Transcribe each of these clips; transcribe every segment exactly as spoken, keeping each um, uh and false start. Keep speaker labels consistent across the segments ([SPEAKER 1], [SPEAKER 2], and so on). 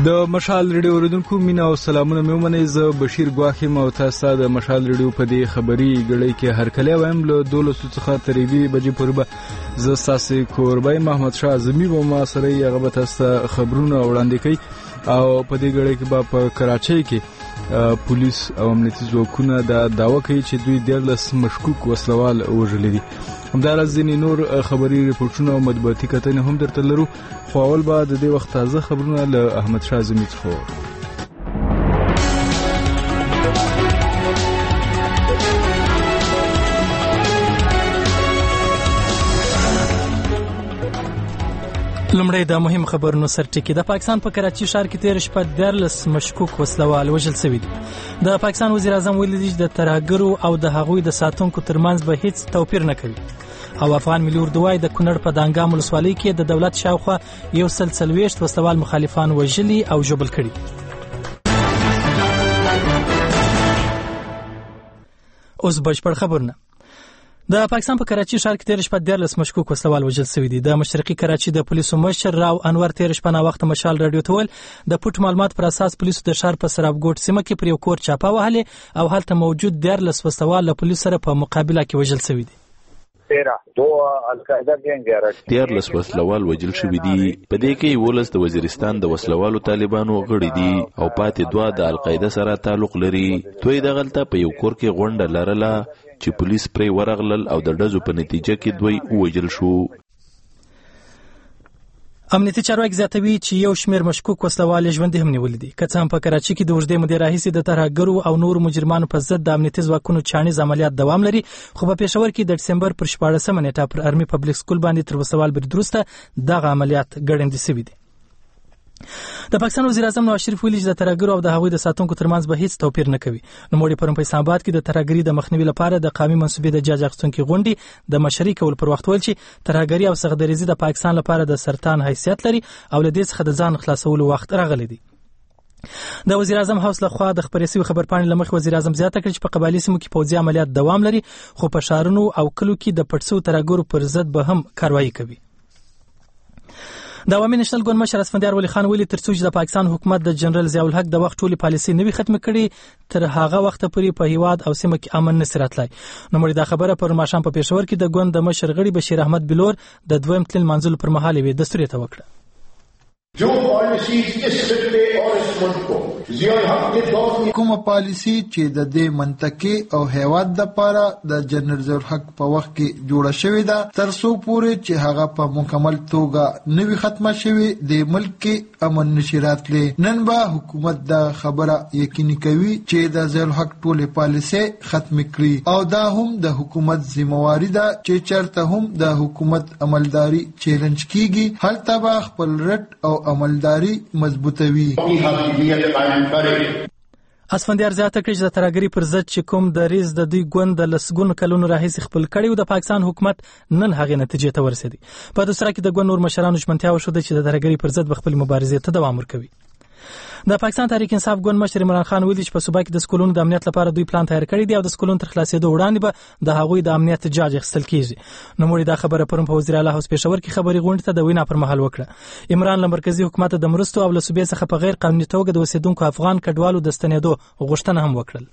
[SPEAKER 1] د مشال ریډیو اوریدونکو مینه او سلامونه مې ومنئ. زه بشیر ګواښ یم او تاسو ته د مشال ریډیو په دې خبري ګړۍ کې هرکلی وایم. له دولسو څخه تر یوې بجې پورې به زه ستاسې کوربی محمد شاه اعظمي به ما سره یې. هغه به تاسو ته خبرونه وړاندې کوي او په دې ګړۍ کې به په کراچۍ کې پولیس او امنیتي ځواکونه دا دعوه کوي چې دوی دیارلس مشکوک وسلوال وژلي دي. همداراز ځینې نور خبري ریپورټونه او مطبوعاتي کتنې هم درته لرو، خو اول به د دې وخت تازه خبرونه له احمد شاه اعظمي څخه.
[SPEAKER 2] لومړی د مهم خبرونو سرټکی. د پاکستان په کراچي ښار کې تیر شپه دیارلس مشکوک وسلوال وژل شوي دي. د پاکستان وزیر اعظم ویلي دي چې د ترهګرو او د هغوی د ساتونکو ترمنځ به هیڅ توپیر نه کوي. او افغان ملي اردو وايي د کونړ په دانګام ولسوالۍ کې د دولت شاوخوا یو سل څلوېښت وسلوال مخالفان وژلي او ژوبل کړي. اوس بشپړ خبرونه. د پاکستان په کراچي ښار کې تیر شپه دیارلس مشکوک وسلوال وژل شوي دي. د مشرقي کراچي د پولیسو مشر راو انور تیر شپه نا وخت مشال رادیو ته ویل د پټ معلومات پر اساس پولیسو د ښار په سرابګوټ سیمه کې پر یو کور چاپه وهلې او هلته موجود دیارلس وسلوال له پولیسو سره په مقابله کې وژل شوي دي.
[SPEAKER 3] دیارلس وسلوال وژل شوي دي. په دې کې یولس د وزیرستان د وسلوالو طالبانو غړي دي او پاتې دوه د القاعده سره تعلق لري. دوی دغلته په یو کور کې غونډه لرله چې پولیس پرې ورغلل او د ډزو په نتیجه کې دوی ووژل شو.
[SPEAKER 2] امنیتي چارواکي زیاتوي چې یو شمېر مشکوک وسلوال ژوندي هم نیولي دي. که څه هم په کراچي کې د اوږدې مودې راهیسې د ترهګرو او نورو مجرمانو په ضد د امنیتي ځواکونو چاڼیز عملیات دوام لري، خو په پېښور کې د ډسمبر پر شپاړسمه نیټه پر ارمي پبلک سکول باندې تر وسلوال برید وروسته دغه عملیات ګړندي شوي دي. د پاکستان وزیر اعظم نواز شریف ویلي چې د ترهګرو او د هغوی د ساتونکو ترمنځ به هیڅ توپیر نه کوي. نوموړي پرون په اسلام آباد کې د ترهګرۍ د مخنیوي لپاره د قومي منصوبې د جاج اخیستونکي غونډې د مشرۍ کول پر وخت ویل چې ترهګري او سغدریزي د پاکستان لپاره د سرطان حیثیت لري او له دې څخه د ځان خلاصولو وخت راغلی دی. د وزیر اعظم هاوس لخوا د خبرې شوي خبرپاڼې له مخې وزیر اعظم زیاته کړې چې په قبایلي سیمو کې پوځي عملیات دوام لري، خو په ښارونو او کلو کې د پټ شوو ترهګرو پر ضد به هم کاروایي کوي. د عوامي نېشنل ګوند مشر اسفندیار ولی خان ویلي تر څو چې د پاکستان حکومت د جنرال ضیاء الحق د وخت ټولې پالیسۍ نه وي ختمې کړي تر هغه وخته پورې په هیواد او سیمه کې امن نشي راتلی. نوموړي دا خبره پر ماښام په پېښور کې د ګوند د مشر غړي بشیر احمد بلور د دویم تلین منځلو پر مهال یې دستور ته وکړه.
[SPEAKER 4] جو پالیسیز اس خطے اور اس ملک کو ضیاء الحق کے دور میں کومه پالیسی چې د دې منطقې او هیواد د پاره د جنرال ضیاء الحق په وخت کې جوړه شوې ده تر څو پورې چې هغه په مکمل توګه نوي ختمه شوي د ملک کې امن نشي راتلی. نن به حکومت دا خبره یقیني کوي چې د ضیاء الحق ټولې پالیسۍ ختم کړي او دا هم د حکومت ذمہواری ده چې چرته هم د حکومت عملداري چیلنج کیږي هلته به خپل رټ او عملداري مضبوطوي.
[SPEAKER 2] اسفندیار زیاته کړي چې د ترهګرۍ پر ضد چې کوم دریځ د دوی ګوند د لسګونو کلونو راهیسې خپل کړی و د پاکستان حکومت نن هغې نتیجې ته ورسېدی. په دوسره کې د ګوند نور مشرانو ژمنتیا وښوده چې د ترهګرۍ پر ضد به خپلې مبارزې ته دوام ورکوي. د پاکستان تحریک انصاف ګوند مشر عمران خان ویلي چې په صوبه کې د سکولونو د امنیت لپاره دوی پلان تیار کړی دی او د سکولونو تر خلاصېدو وړاندې به د هغوی د امنیت جاج اخیستل کیږي. نوموړي دا خبره پرون په وزیر اعلی هاوس پېښور کې خبري غونډې ته د وینا پر مهال وکړه. عمران له مرکزي حکومت د مرستو او له صوبې څخه په غیر قانوني توګه د اوسېدونکو افغان کډوالو د ستنېدو غوښتنه هم وکړل.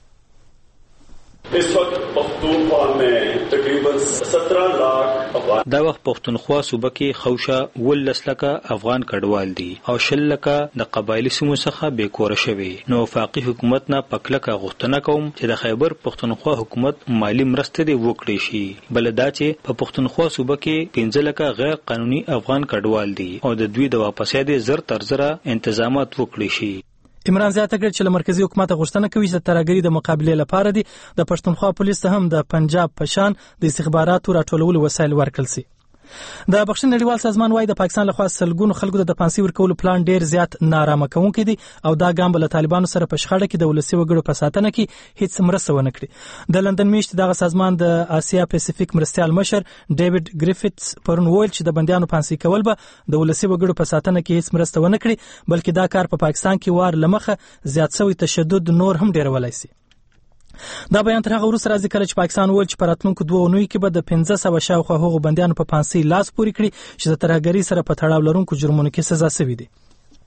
[SPEAKER 5] اس وقت پختونخوا میں تقریباً سترہ لاکھ افغان
[SPEAKER 6] دا وخت پختونخوا صوبه کې خوشه ولس لکه افغان کډوال دي او شل لکه د قبایلی سیمو څخه بې کوره شوي. نو وفاقي حکومت نه پکلکه غوښتنه کوم چې د خیبر پختونخوا حکومت مالی مرسته دی وکړي شي. بل دا چې په پختونخوا صوبه کې پنځه لکه غیر قانوني افغان کډوال دي او د دوی د واپسېدو زر تر زره انتظامات وکړي شي.
[SPEAKER 2] عمران زیاته کړ چې له مرکزي حکومت غوښتنه کوي چې د ترهګرۍ د مقابلې لپاره دي د پښتونخوا پولیس ته هم د پنجاب په شان د استخباراتو راټولولو وسایل ورکړل شي. د بخښنې نړیوال سازمان وايي د پاکستان لخوا سلګونو خلکو ته د پانسۍ ورکولو پلان ډیر زیات نارامه کوونکی دی او دا ګام به له طالبانو سره په شخړه کې د ولسي وګړو په ساتنه کې هیڅ مرسته ونه کړي. د لندن میشت دغه سازمان د آسیا پیسفیک مرستیال مشر ډیوډ ګریفټس پرون ویل چې د بندیانو پانسۍ کول به د ولسي وګړو په ساتنه کې هیڅ مرسته ونه کړي، بلکې دا کار په پا پاکستان کې وار لمخه زیات شوی تشدد نور هم ډیرولای شي. دا بیان تر هغه وروسته راځي کله چې پاکستان ویل چې په راتلونکو دوه اونیو کې به د پنځه سوه شاوخوا هغو بندیانو په پانسۍ لاس پورې کړي چې د ترهګرۍ سره په تړاو لرونکو جرمونو کې سزا شوي دي.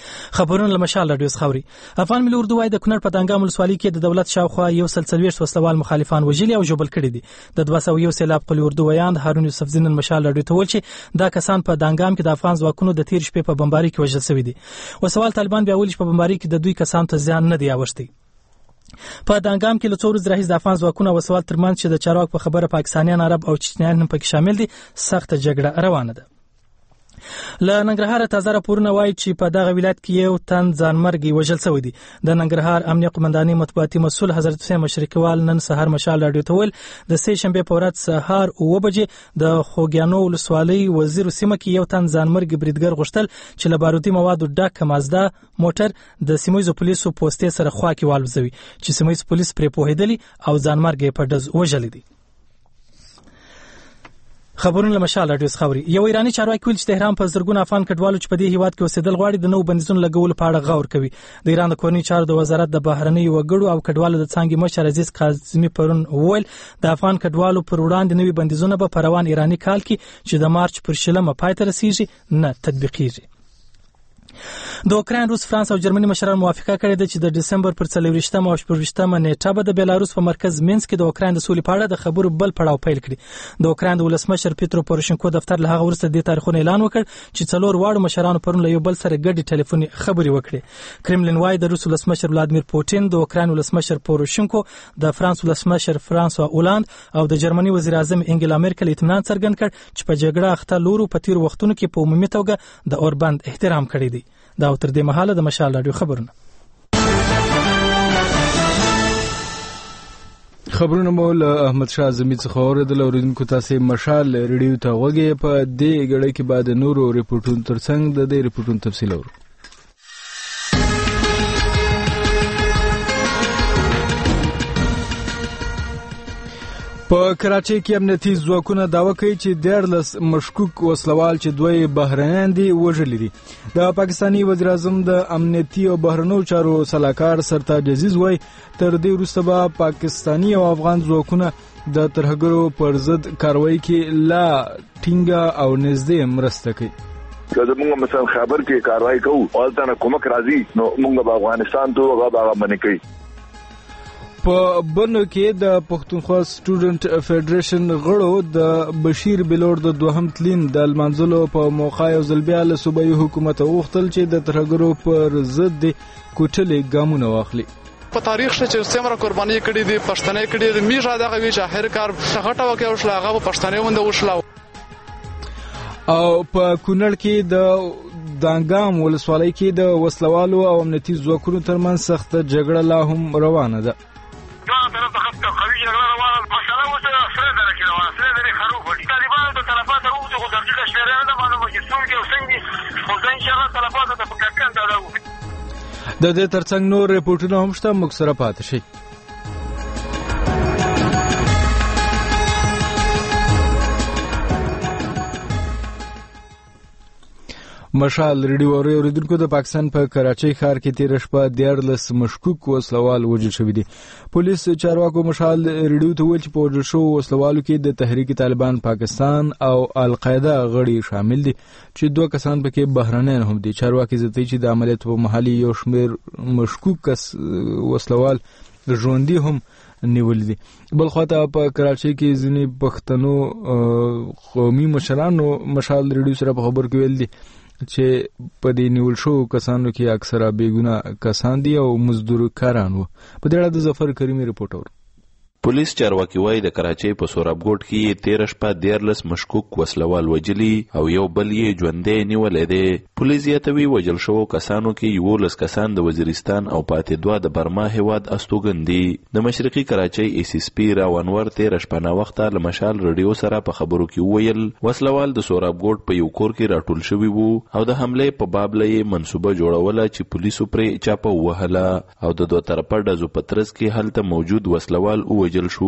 [SPEAKER 2] خبرونه له مشال رادیو خاوري. افغان ملي اردو وايي د کونړ په دانګام ولسوالۍ کې د دولت شاوخوا یو سل څلوېښت وسلوال مخالفان وژلي او ژوبل کړي دي. د دوه سوه یو سیلاب قلی اردو ویاند هارون یوسف زین مشال رادیو ته ویل چې دا کسان په دانګام کې د افغان ځواکونو د تیر شپې په بمباري کې وژل شوي دي. وسوال طالبان بیا ویل چې په بمباري کې د دوی کسان ته زیان نه دی اوښتی. په دانګام کې له څو ورځې راهیسې د افغان ځواکونو وسوال ترمنځ چې د چارواکو په خبره پاکستانیان، عرب او چچنیان هم پکې شامل دي سخته جګړه روانه ده. له ننګرهار تازه راپورونه وایي چې په دغه ولایت کې یو تن ځانمرګي وژل شوی دی. د ننګرهار امنیه قومندانۍ مطبوعاتي مسؤل حضرت حسین مشرقیوال نن سهار مشال رادیو ته ویل د سې شنبې په ورځ سهار اوه بجې د خوږیانو ولسوالۍ وزیر سیمه کې یو تن ځانمرګي بریدګر غوښتل چې له بارودي موادو ډک مازدا موټر د سیمایي پولیسو پوستې سره خوا کې والوزوي چې سیمایي پولیس پرې پوهېدلي او ځانمرګي په ډز وژلی دی. خبرونه مشال رادیو خاوري. یو ایرانی چارواکي ویل چې تهران په زرګونه افغان کډوالو چې په دې هیواد کې اوسېدل غواړي د نوو بندیزونو لګولو په اړه غور کوي. د ایران د کورنۍ چارو د وزارت د بهرنیو وګړو او کډوالو د څانګې مشر عزیز قاسمي پرون ویل د افغان کډوالو پر وړاندې نوي بندیزونه به په روان ایرانی کال کې چې د مارچ پر شلمه پای ته رسیږي نه تطبیقیږي. د اوکراین، روس، فرانس او جرمني مشرانو موافقه کړې ده چې د دسمبر پر څلوېښتمه او شپږویشتمه نیټه به د بیلاروس په مرکز مینسک کې د اوکراین د سولې په اړه د خبرو بل پړاو پیل کړي. د اوکراین د ولسمشر پیترو پوروشنکو دفتر له هغه وروسته د تاریخونو اعلان وکړ چې څلور واړو مشرانو پرون له یو بل سره ګډې ټلیفوني خبرې وکړې. کرملین وايي د روس ولسمشر ولادیمیر پوتین، د اوکراین ولسمشر پوروشنکو، د فرانس ولسمشر فرانسوا اولاند او د جرمني وزیر اعظم انګلا میرکل اطمینان څرګند کړ چې په جګړه اخته لورو په تیر وختونو کې په عمومي توګه د اوربند احترام کړی دی. دا تر دې مهاله د مشال رادیو خبرونه
[SPEAKER 1] خبرونه مو له احمد شاه زمي څخه اوریدل. اوریدونکو تاسو مشال رادیو ته وګورئ. په دې غړي کې بعد نورو ریپورتونو ترڅنګ د دې ریپورتونو تفصیل اورو. په کراچۍ کې امنیتي ځواکونه دعوه کوي چې دیارلس مشکوک وسلوال چې دوی بهرنیان دي وژلي دي. د پاکستاني وزیر اعظم د امنیتي او بهرنیو چارو سلاکار سرتاج عزیز وایي تر دې وروسته به پاکستاني او افغان ځواکونه د ترهګرو پر ضد کاروایی کې لا ټینګه او نږدې مرسته کوي.
[SPEAKER 7] که زمونږ مثلا خبر کې کاروایی کوو او هلته نه کومک راځي نو موږ به افغانستان ته هغه به هغه منې کوي.
[SPEAKER 1] په بنو کې د پښتونخوا سټوډنټ فدریشن غړو د بشیر بلور د دوهم تلین د المنزلو په موقع یو ځل بیا له صوبایي حکومت غوښتل چې د ترهګرو پر ضد کوټلې ګامونه واخلي.
[SPEAKER 8] په تاریخ چې څومره قرباني کړې دي پښتنې کړې دي میږه دغه وی چې اخر کار څنګه وکړ او شلا هغه پښتنې وند وشلا. او په کونړ کې د دانګام ولسوالۍ کې د وسلوالو او امنیتي ځواکونو ترمنځ سخته جګړه لا هم روانه ده.
[SPEAKER 9] دوه طرف ته قوي جګړه روانه مسله اوس سره درکې روانه سره درې خروج دي. طالبانو د تلفات او د دقیقه شمیره نه معلومه چې څنګه او څنګه خو ځین شغله تلفات ته په کټن دا و.
[SPEAKER 1] د دې ترڅنګ نور ریپورتونه هم شته، موږ سره پاتې شئ. مشال ریډیو اوریدونکو د پاکستان په کراچۍ ښار کې تیر شپه دیارلس مشکوک وسلوال وژل شوي دي. پولیس چارواکو مشال ریډیو ته ویل چې په وژل شوو وسلوالو کې د تحریک طالبان پاکستان او القاعده غړي شامل دي چې دوه کسان پکې بهرنیان هم دي. چارواکي زیاتوي چې د عملیاتو په محل یو شمېر مشکوک کس وسلوال ژوندي هم نیول دي. بل خواته په کراچۍ کې ځینې پښتنو قومي مشرانو مشال ریډیو سره په خبر کې ویل دي چې په دې نیول شو کسانو کې اکثره بیګونه کسان دي او مزدور کاران وو. په دې اړه د ظفر کریمي رپورټ اورو.
[SPEAKER 3] پولیس چارواکي وایي د کراچۍ په سورابګوټ کې تیر شپه دیارلس مشکوک وسلوال وجلي او یو بل یې ژوندی نیولی دی. پولیس زیاتوي وژل شوو کسانو کې یولس کسان د وزیرستان او پاتې دوه د برما هیواد استوګن دي. د مشرقي کراچۍ ایس ایس پي راونور تیر شپه ناوخته له مشال رادیو سره په خبرو کې وویل وسلوال د سورابګوټ په یو کور کې راټول شوي وو او د حملې په باب له یې منصوبه جوړوله چې پولیسو پرې چاپه ووهله او د دوه طرفه ډزو په ترڅ کې هلته موجود وسلوال ووجل شو.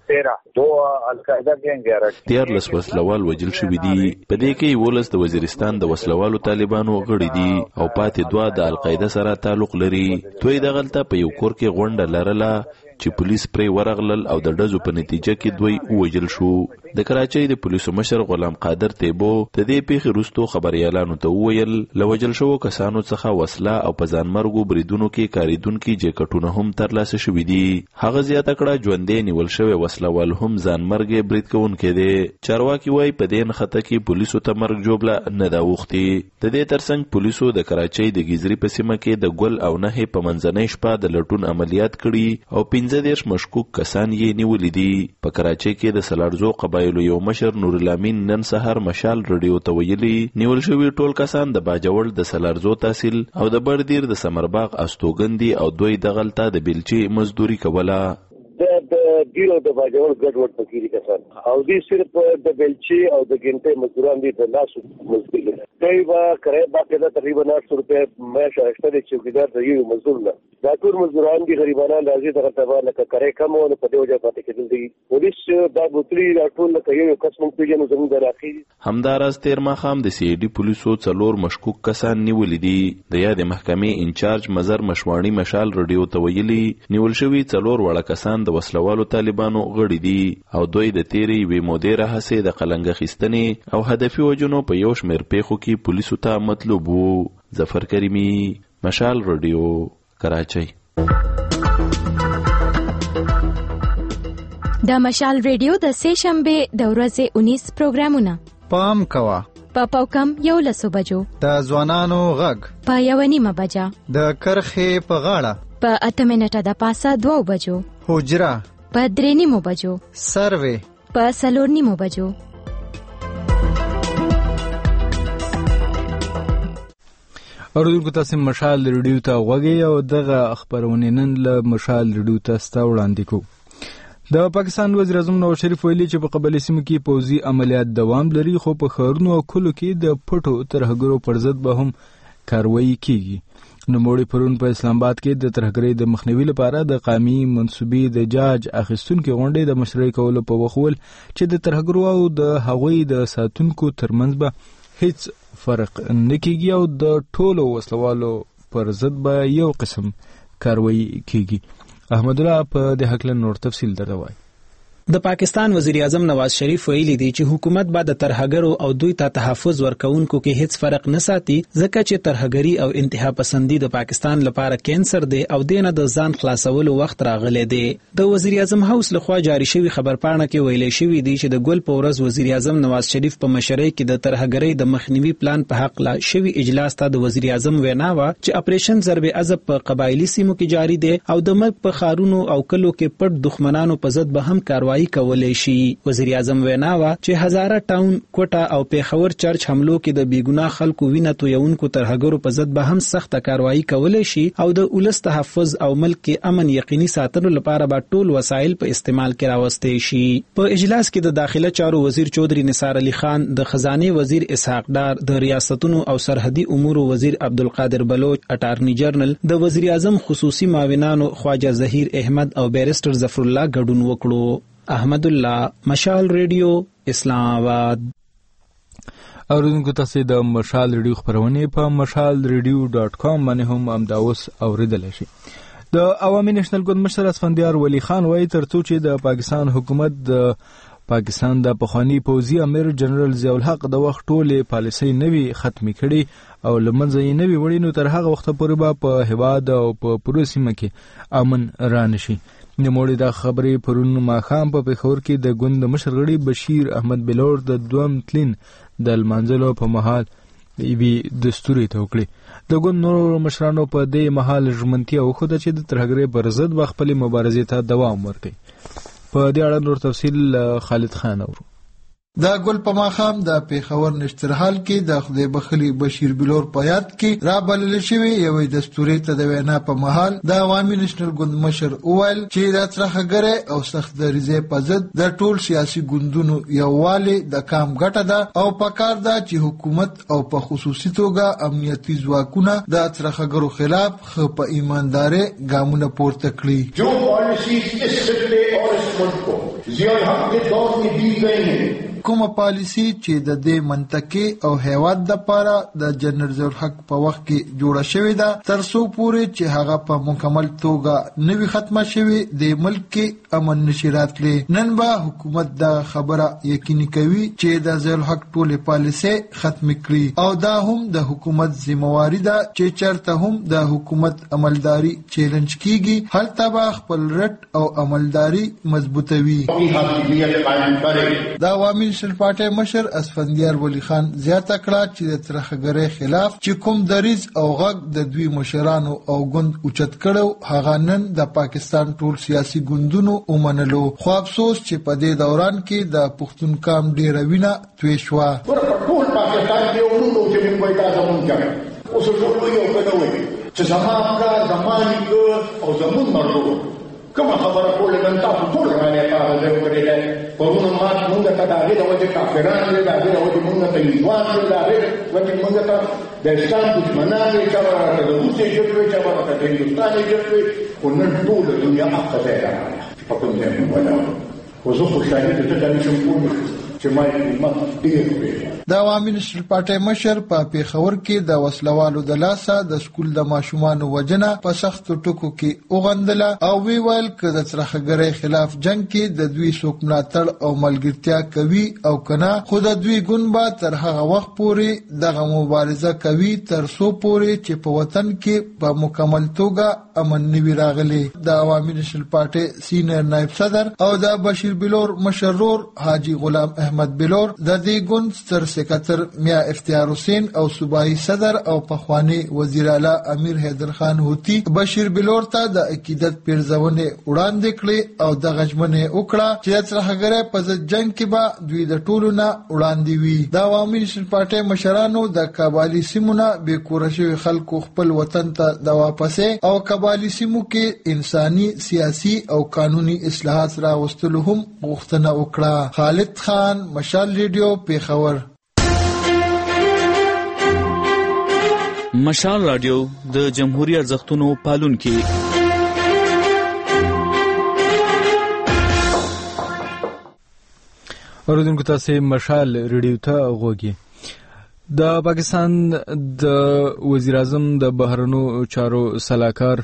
[SPEAKER 3] دیارلس وسلوال وجل شوي دي. په دې کې یولس د وزیرستان د وسلوالو طالبانو غړي دي او پاتې دوه د القاعده سره تعلق لري. دوی دغلته په یو کور کې غونډه لرله چې پولیس پرې ورغلل او د ډزو په نتیجه کې دوی ووژل شو. د کراچۍ د پولیسو مشر غلام قادر تیبو د دې پیښې وروسته خبريالانو ته وویل له وژل شوو کسانو څخه وسله او په ځانمرګو بریدونو کې کاریدونکي جیکټونه هم ترلاسه شوي دي. هغه زیاته کړه ژوندی نیول شوی وسلوال هم ځانمرګي برید کوونکی دی. چارواکي وایي په دې نښته کې پولیسو ته مرګ جوړه نه دا وختي. د دې ترڅنګ پولیسو د کراچۍ د ګیزري په سیمه کې د ګل او نهې په منځنۍ شپه د لټون عملیات کړي او پنځه دېرش مشکوک کسان یې نیولي دي. په کراچۍ کې د سلارزو قبایلو یو مشر نور الامین نن سهار مشال رادیو ته ویلي نیول شوي ټول کسان د باجوړ د سلارزو تحصیل او د بردیر د سمرباغ استوګندي او دوی دغلطه د بیلچې مزدوري کوله.
[SPEAKER 10] د د ډیرو د باجوړ ګډوډ پکې کسان او دې صرف د بیلچې او د ګنټې مزدوران دي د لاس مزدوري دوی با کرای با کې تقریبا آठ سو روپے مې شاشته د چوکیدار د یو مزدور نه دا ټول مزدوران دي غریبانه لازمي دغه تبا لکه کرای کم او په دې وجه پاتې کېدل دي. پولیس دا بوتري دا ټول لکه یو قسم پیژنو زموږ د راخي.
[SPEAKER 3] همداراز تیر ماښام د سی ای ډي پولیسو څلور مشکوک کسان نیولي دي. د یادې محکمې انچارج مزر مشواڼي مشال رادیو ته ویلي نیول شوي څلور وړه کسان د وسلوالو طالبانو غړي دي او دوی د تیرې یوې مودې راهیسې د قلنګ اخیستنې او هدفي وژنو په یو شمېر پیښو کې پولیسو ته مطلوب وو. ظفر کریمي، مشال رادیو، کراچۍ.
[SPEAKER 11] د مشال رادیو د سه شنبه د ورځې اونیس پروګرامونه
[SPEAKER 12] پام کوا
[SPEAKER 11] په پاوکم یو لسو بجو
[SPEAKER 12] د ځوانانو غږ
[SPEAKER 11] په یو نیمه بجه
[SPEAKER 12] د کرخې په غاړه
[SPEAKER 11] په اته منټه د پاسه دوه بجو
[SPEAKER 12] حجره
[SPEAKER 11] په درې نیمو بجو
[SPEAKER 12] سروې
[SPEAKER 11] په څلور نیمو بجو.
[SPEAKER 1] اوریدونکو تاسو مشال رادیو ته غوږی او دغه خبرونه نن له مشال رادیو ته ستاسو وړاندې کوو. د پاکستان وزیر اعظم نواز شریف ویلي چې په قبایلي سیمو کې پوځي عملیات دوام لري خو په ښارونو او کلو کې د پټو ترهګرو پر ضد به هم کاروایی کیږي. نوموړي پرون په اسلام آباد کې د ترهګرۍ د مخنیوي لپاره د قومي منصوبې د جاج اخیستونکو غونډې د مشرۍ کولو په وخت ول چې د ترهګرو او د هغوی د ساتونکو ترمنځ به هیڅ فرق نه کیږي او د ټولو وسلوالو پر ضد به یو قسم کاروایی کیږي. احمد الله په دې حق له نور تفصیل درته
[SPEAKER 13] د پاکستان وزیر اعظم نواز شریف ویلي دی چې حکومت به د ترهګرو او دوی ته تحفظ ورکوونکو کې هیڅ فرق نه ساتي ځکه چې ترهګری او انتها پسندي د پاکستان لپاره کینسر دی او دینه د ځان خلاصولو وخت راغلی دی. د وزیر اعظم هاوس لخوا جاری شوی خبرپاڼه کې ویلي شوی دی چې د ګل په ورځ وزیر اعظم نواز شریف په مشرۍ کې د ترهګری د مخنیوي پلان په حق لا شوی اجلاس ته د وزیر اعظم وینا و چې اپریشن ضرب عضب په قبایلی سیمو کې جاری دی او د ملک په خارونو او کلو کې پټ دښمنانو په ضد به هم کاروایی کولای شي. وزیر اعظم وینا وا چې هزاره ټاون کوټه او پیښور چرچ حملو کې د بیګناه خلکو وینه تویونکو ترهګرو په ضد به هم سخت کاروایی کولای شي او د ولس تحفظ او ملک کې امن یقیني ساتلو لپاره به ټول وسایل په استعمال کې راوستي شي. په اجلاس کې د داخله چارو وزیر چودري نثار علي خان، د خزانه وزیر اسحاق ډار، د ریاستونو او سرحدي امور وزیر عبدالقادر بلوچ، اټارنی جنرال، د وزیر اعظم خصوصي معاونانو خواجه ظهیر احمد او بیرسټر ظفر الله ګډون وکړو. احمد الله، مشال رادیو، اسلام آباد.
[SPEAKER 1] اوریدونکو تاسو د مشال رادیو خبرونه په مشال رادیو ډاٹ کام باندې هم امداوس اوریدل شي. د عوامي نېشنل ګوند مشر اسفندیار ولی خان وایي ترڅو چې د پاکستان حکومت د پاکستان د پخوانی پوځي امیر جنرال ضیاء الحق د وخت ټولې پالیسۍ نوي ختمي کړي او لمنځه یې نوي وړي نو تر هغه وخت پورې به په هیواد او په پوره سیمه کې امن رانشي. نوموړي دا خبرې پرون ماښام په پیښور کې د ګوند مشر غړي بشیر احمد بلور د دوم تلین د لمانځلو په مهال یوې دستوري ته وکړې. د ګوند نورو مشرانو په دې مهال ژمنتیا وښوده چې د ترهګرۍ پر ضد به خپلې مبارزې ته دوام ورکوي. په دې اړه نور تفصیل خالد خان اورو.
[SPEAKER 4] دا ګل په ماښام د پیښور نشترحال کې د خدای بخلي بشیر بلور په یاد کې را بلل شوی یوې دستوري ته د وینا په مهال د عوامي نېشنل ګوند مشر اویل چې د ترهګرۍ او سخت دریځۍ په ضد د ټول سیاسي ګوندونو یووالی د کام ګټه ده او پکار ده چې حکومت او په خصوصي توګه امنیتي ځواکونه د ترهګرو خلاف خو په ایمانداري ګامونه پورته کړي. جو پالیسیز اس خطے اور اس ملک کو ضیاء الحق کے دور میں دی گئی ہیں کومه پالیسی چې د دې منطقې او هیواد لپاره د جنرال ضیاء الحق په وخت کې جوړه شوې ده تر څو پورې چې هغه په مکمل توګه نوي ختمه شوي د ملک کې امن نشي راتلی. نن به حکومت دا خبره یقیني کوي چې د ضیاء الحق ټولې پالیسۍ ختم کړي او دا هم د حکومت ذمہواری ده چې چرته هم د حکومت عملداري چیلنج کیږي هلته به خپل رټ او عملداري مضبوطوي. د عوامي نېشنل پارټۍ مشر اسفندیار ولی خان زیاته کړه چې د ترهګرۍ خلاف چې کوم دریځ او غږ د دوی مشرانو او ګوند اوچت کړو هغه نن د پاکستان ټول سیاسي ګوندونو ومنلو، خو افسوس چې په دې دوران کې د پښتون قام ډیره وینه توی شوه.
[SPEAKER 14] ټول پاکستان کې یو نوم چې موږ وایو تاسو مونږ کوي اوس ټول یو کنه وایي چې زما کار زماني او زمون مرغو کومه خبره کوله نن تاسو ټول باندې تاسو دې وکړل پرونه ما موږ ته دا غوډه وځي کافرانو دې دا غوډه موږ ته ایوان دې دا غوډه موږ ته د اسلام دښمنان دې چې ورته د روسي جوړوي چې ورته د هندستان جوړوي او نن ټول دنیا اخته ده په کوم ځای ولاړ او زه خوشاله دي ته د نشم کوم چې ما یې ډیر وی.
[SPEAKER 4] د عوامي نېشنل پارټۍ مشر په پیښور کې د وسلوالو د لاسه د سکول د ماشومانو وجنه په سختو ټکو کې وغندله او وی ویل چې د ترهګرۍ خلاف جنگ کې د دوی څوک ملاتړ او ملګرتیا کوي او کنه خو د دوی ګوند به تر هغه وخت پورې دغه مبارزه کوي تر څو پورې چې په وطن کې په مکمل توګه امن نوي راغلی. د عوامي نېشنل پارټۍ سینیئر نائب صدر او د بشیر بلور مشرور حاجی غلام احمد بلور د دې ګوند ستر سکرټر میا افتیار حسین او صوبایي صدر او پخوانی وزیر اعلی امیر حیدر خان هوتی بشیر بلور ته د عقیدت پیرزونه وړاندې کړې او د غجمنه وکړه چې ترهګرۍ په ضد جنگ کې به دوی د ټولو نه وړاندې وي. د عوامي نېشنل پارټۍ مشرانو د قبایلی سیمونه بې کوره شوي خلکو خپل وطن ته د واپسې او قبایلی سیمو کې انساني سیاسي او قانوني اصلاحات راوستلو هم غوښتنه وکړه. خالد خان، مشال ریډیو، پیښور.
[SPEAKER 15] مشال رادیو د جمهوریت ارزښتونو پالونکي.
[SPEAKER 1] اوریدونکو تاسو مشال ریډیو ته غوږی. د پاکستان د وزیر اعظم د بهرنو چارو سلاکار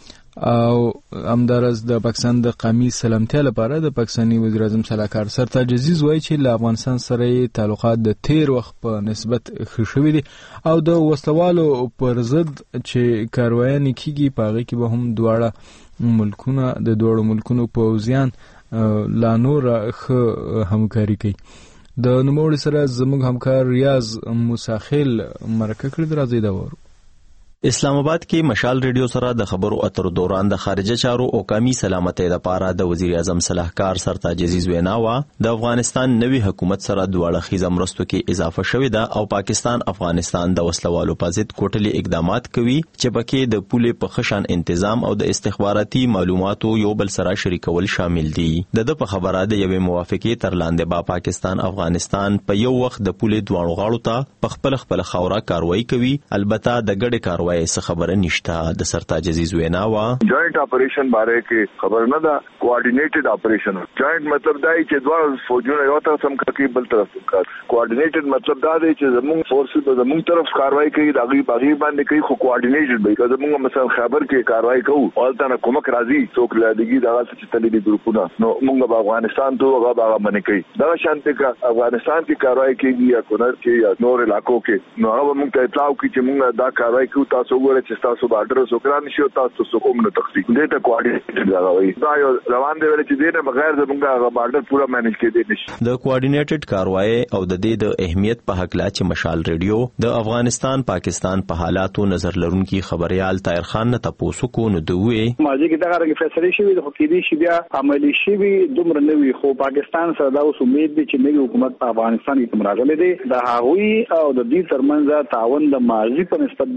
[SPEAKER 1] او همدارس د پاکستان د قومي سلامتیا لپاره د پاکستاني وزیر اعظم سلاکار سرتاج عزیز وایي چې له افغانستان سره تعلقات د تیر وخت په نسبت ښه شوي دي او د وسلوالو پر ضد چې کاروایانې کیږي په هغې کې به هم دواړه ملکونه د دواړو ملکونو پوځیان لا نور ښه همکاري کوي. د نوموړي سره زموږ همکار ریاض موساخیل مرکه کړې. راځئ دا وورو.
[SPEAKER 16] اسلام آباد کې مشال ریډیو سره د خبرو اترو دوران د خارجه چارو او قومي سلامتۍ لپاره د وزیر اعظم صلاحکار سرتاج عزیز وینا وا د افغانستان نوي حکومت سره دواړه خیزه مرستو کې اضافه شوې ده او پاکستان افغانستان د وسلوالو په ضد کوټلي اقدامات کوي چې پکې د پولې په خشن تنظیم او د استخباراتي معلوماتو یو بل سره شریکول شامل دي. د د په خبره د یوې موافقې تر لاندې با پاکستان افغانستان په یو وخت د پولې دواړو غاړو ته په خپل خپل خاوره کاروایی کوي. البته د ګډې کاروایی څه خبره نشته. د سرتاج عزیز وینا وا
[SPEAKER 7] جوائنٹ اپریشن باره کې خبر نه ده، کوارډینیټډ اپریشن. جوائنٹ مطلب دا چې دوه فوجونه یو طرف سم کوي بل طرف کار. کوارډینیټډ مطلب دا دی چې زموږ فورسز به زموږ طرف کاروایی کوي، د هغه باغی باندې کوي، خو کوارډینیټډ به کوي. زموږ مثلا خبر کې کاروایی کوو او تنه کومک راځي څوک لادګي دا څه تللی ګروپونه نو موږ به افغانستان ته هغه باغ باندې کوي. دا شانته کا افغانستان کې کاروایی کوي یا کونر کې یا نور علاقو کې نو هغه موږ ته اطلاع کوي چې موږ دا کاروایی کوو. تاسو وګورئ چې تاسو بارډر سوکران شي او تاسو څوک نه تخصیص دې ته کوارډینیټډ راغوي. دا یو روان دی چې دې نه بغیر زموږ هغه بارډر پورا مینج کېدی نشي.
[SPEAKER 16] د کوارډینیټډ کاروایی او د دې د اهمیت په حق لا چې مشال ریډیو د افغانستان پاکستان په حالاتو نظر لرونکي خبريال طاهر خان نه تاسو کو نو دوی
[SPEAKER 17] ماځي کې دا غره فیصله شي د حکومت شي بیا عملی شي دومره نوي خو پاکستان سره دا اوس امید دي چې نوي حکومت په افغانستان کې تمراغله دي د هغوی او د دې ترمنځ تعاون د ماضي په نسبت باندې زیات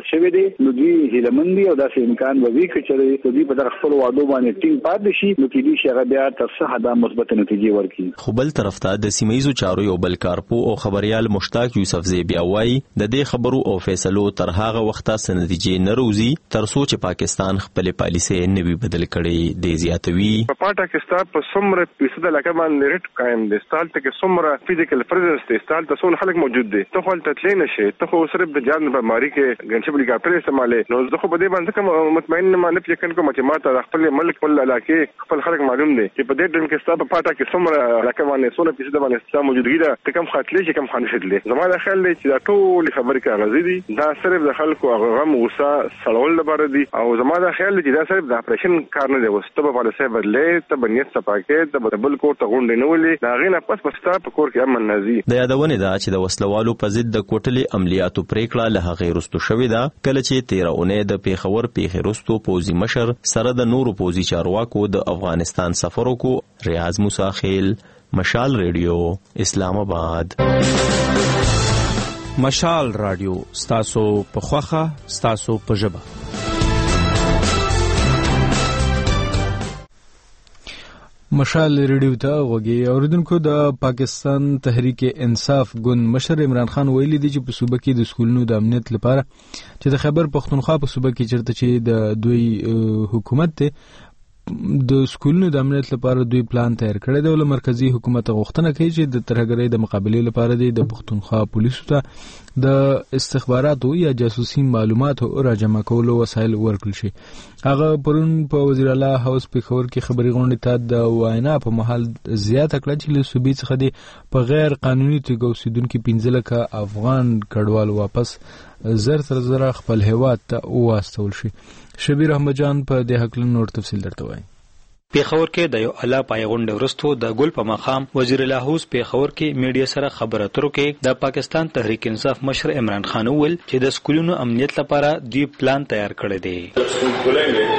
[SPEAKER 17] زیات شوی دی نو دوی هیلمندي او داسې امکان به وي چې دوی په در خپل وعدو باندې ټینګ پاتې شي نو کې دي چې هغه بیا تر څه حدا مثبت نتیجې ورکړي.
[SPEAKER 16] خو بل طرف ته د سیمایي چارو یو بل کارپو او خبريال مشتاق یوسف زی بیا وایي د دې خبرو او فیصلو تر هغه وخته سندیجې نه روزي تر څو چې پاکستان خپل پالیسي نه وي بدل کړي دی زیاتوي.
[SPEAKER 18] په پاکستان په څومره پیسې د لکه باندې ریټ قائم دي ستال ته کې څومره فزیکل پریزنس دي ستال ته څول خلک موجود دي ته خپل تتلې نشي ته خو صرف د جان بیماری کې ګنشبلي کاپل استعمال نو زه خو په دې باندې کوم مطمئن نه مانه پکې کوم چې ماته خپل ملک خپل علاقې خپل خلک معلوم دي چې په دې ټیم کې ستاسو په پاټا کې څومره لکه باندې څونه پیسې باندې ستاسو موجودګي ده ته کوم خاطلې چې کوم خانشدلې زما د خیال دی چې دا ټول خبرې کاغذي دي دا صرف د خلکو غم غوسه سړول لپاره دي او زما د خیال دی چې دا صرف د اپریشن کار نه دی وسته په پالیسي بدلې ته بنیت صفاکې ته بل کور ته غونډې نه ولې دا غینه پس پس تا په کور کې امن نازي.
[SPEAKER 16] د یادونه ده چې د وسلوالو په ضد د کوټلې عملیاتو پریکړه له غیر رستو شوې ده کله چې تیرا اونۍ د پیښور پیښې رستو پوزي مشر سره د نورو پوزي چارواکو د افغانستان سفر وکړو. ریاض موسی خیل مشال ریډیو اسلام آباد.
[SPEAKER 19] مشال رادیو ستاسو په خوخه ستاسو په ژبه.
[SPEAKER 1] مشال ریډیو ته غوږی اوریدونکو د پاکستان تحریک انصاف ګوند مشر عمران خان ویلي دی چې په صوبه کې د سکولونو د امنیت لپاره چې د خیبر پختونخوا په صوبه کې چرته چې د دوی حکومت ته د سکولونو د امنیت لپاره دوی پلان تیار کړی دی او مرکزی حکومت غوښتنه کوي چې د ترهګرۍ د مقابلې لپاره دی د پختونخوا پولیسو ته د استخباراتو یا جاسوسي معلوماتو راجمع کولو وسایل ورکړل شي. هغه پرون په وزیر اعلی هاوس پیښور کې خبري غونډې ته د وینا په محل زیاته کړه چې له صوبې څخه دی په غیر قانوني توګه اوسیدونکو پنځه لکه افغان کډوال واپس زر تر زر خپل هیواد ته واستول شي. شبیر احمد جان په دې حق له نور تفصیل درته وایي.
[SPEAKER 6] پیښور کې د یو اعلی پایغونډ ورستو د ګل په مقام وزیر اعلی هاوس پیښور کې میډیا سره خبرو اترو کې د پاکستان تحریک انصاف مشر عمران خان وویل چې د سکولونو امنیت لپاره دوی پلان تیار کړی دی.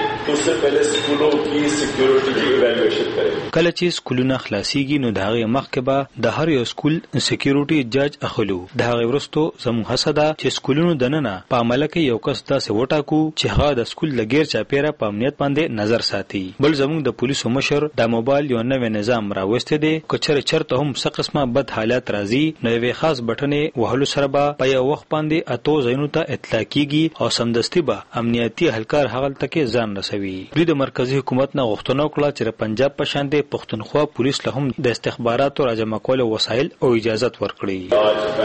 [SPEAKER 6] کله چې سکولونه خلاصيږي نو د هغه مخکې به د هر یو سکول سکیورټي جج اخلو. د هغه ورستو زموږ هڅه ده چې سکولونو دننه په عمل کې یو کس داسې وټاکو چې هغه د سکول لګیر چاپیره په امنیت باندې نظر ساتي. بل زموږ د پولیسو مشر د موبایل یو نوې نظام راوسته دي کچره چرته هم څه قسمه بد حالات راځي نو یو خاص بټنې وهلو سره به په یو وخت باندې اتو زینو ته اطلاع کیږي او سمدستي به امنیتي اهلکار هغه تکي ځان رسوي. د مرکزی حکومت نه غوښتنه وکړه چې پنجاب په شان د پښتونخوا پولیس له هم د استخباراتو راجمع کولو وسایل او اجازه ورکړي.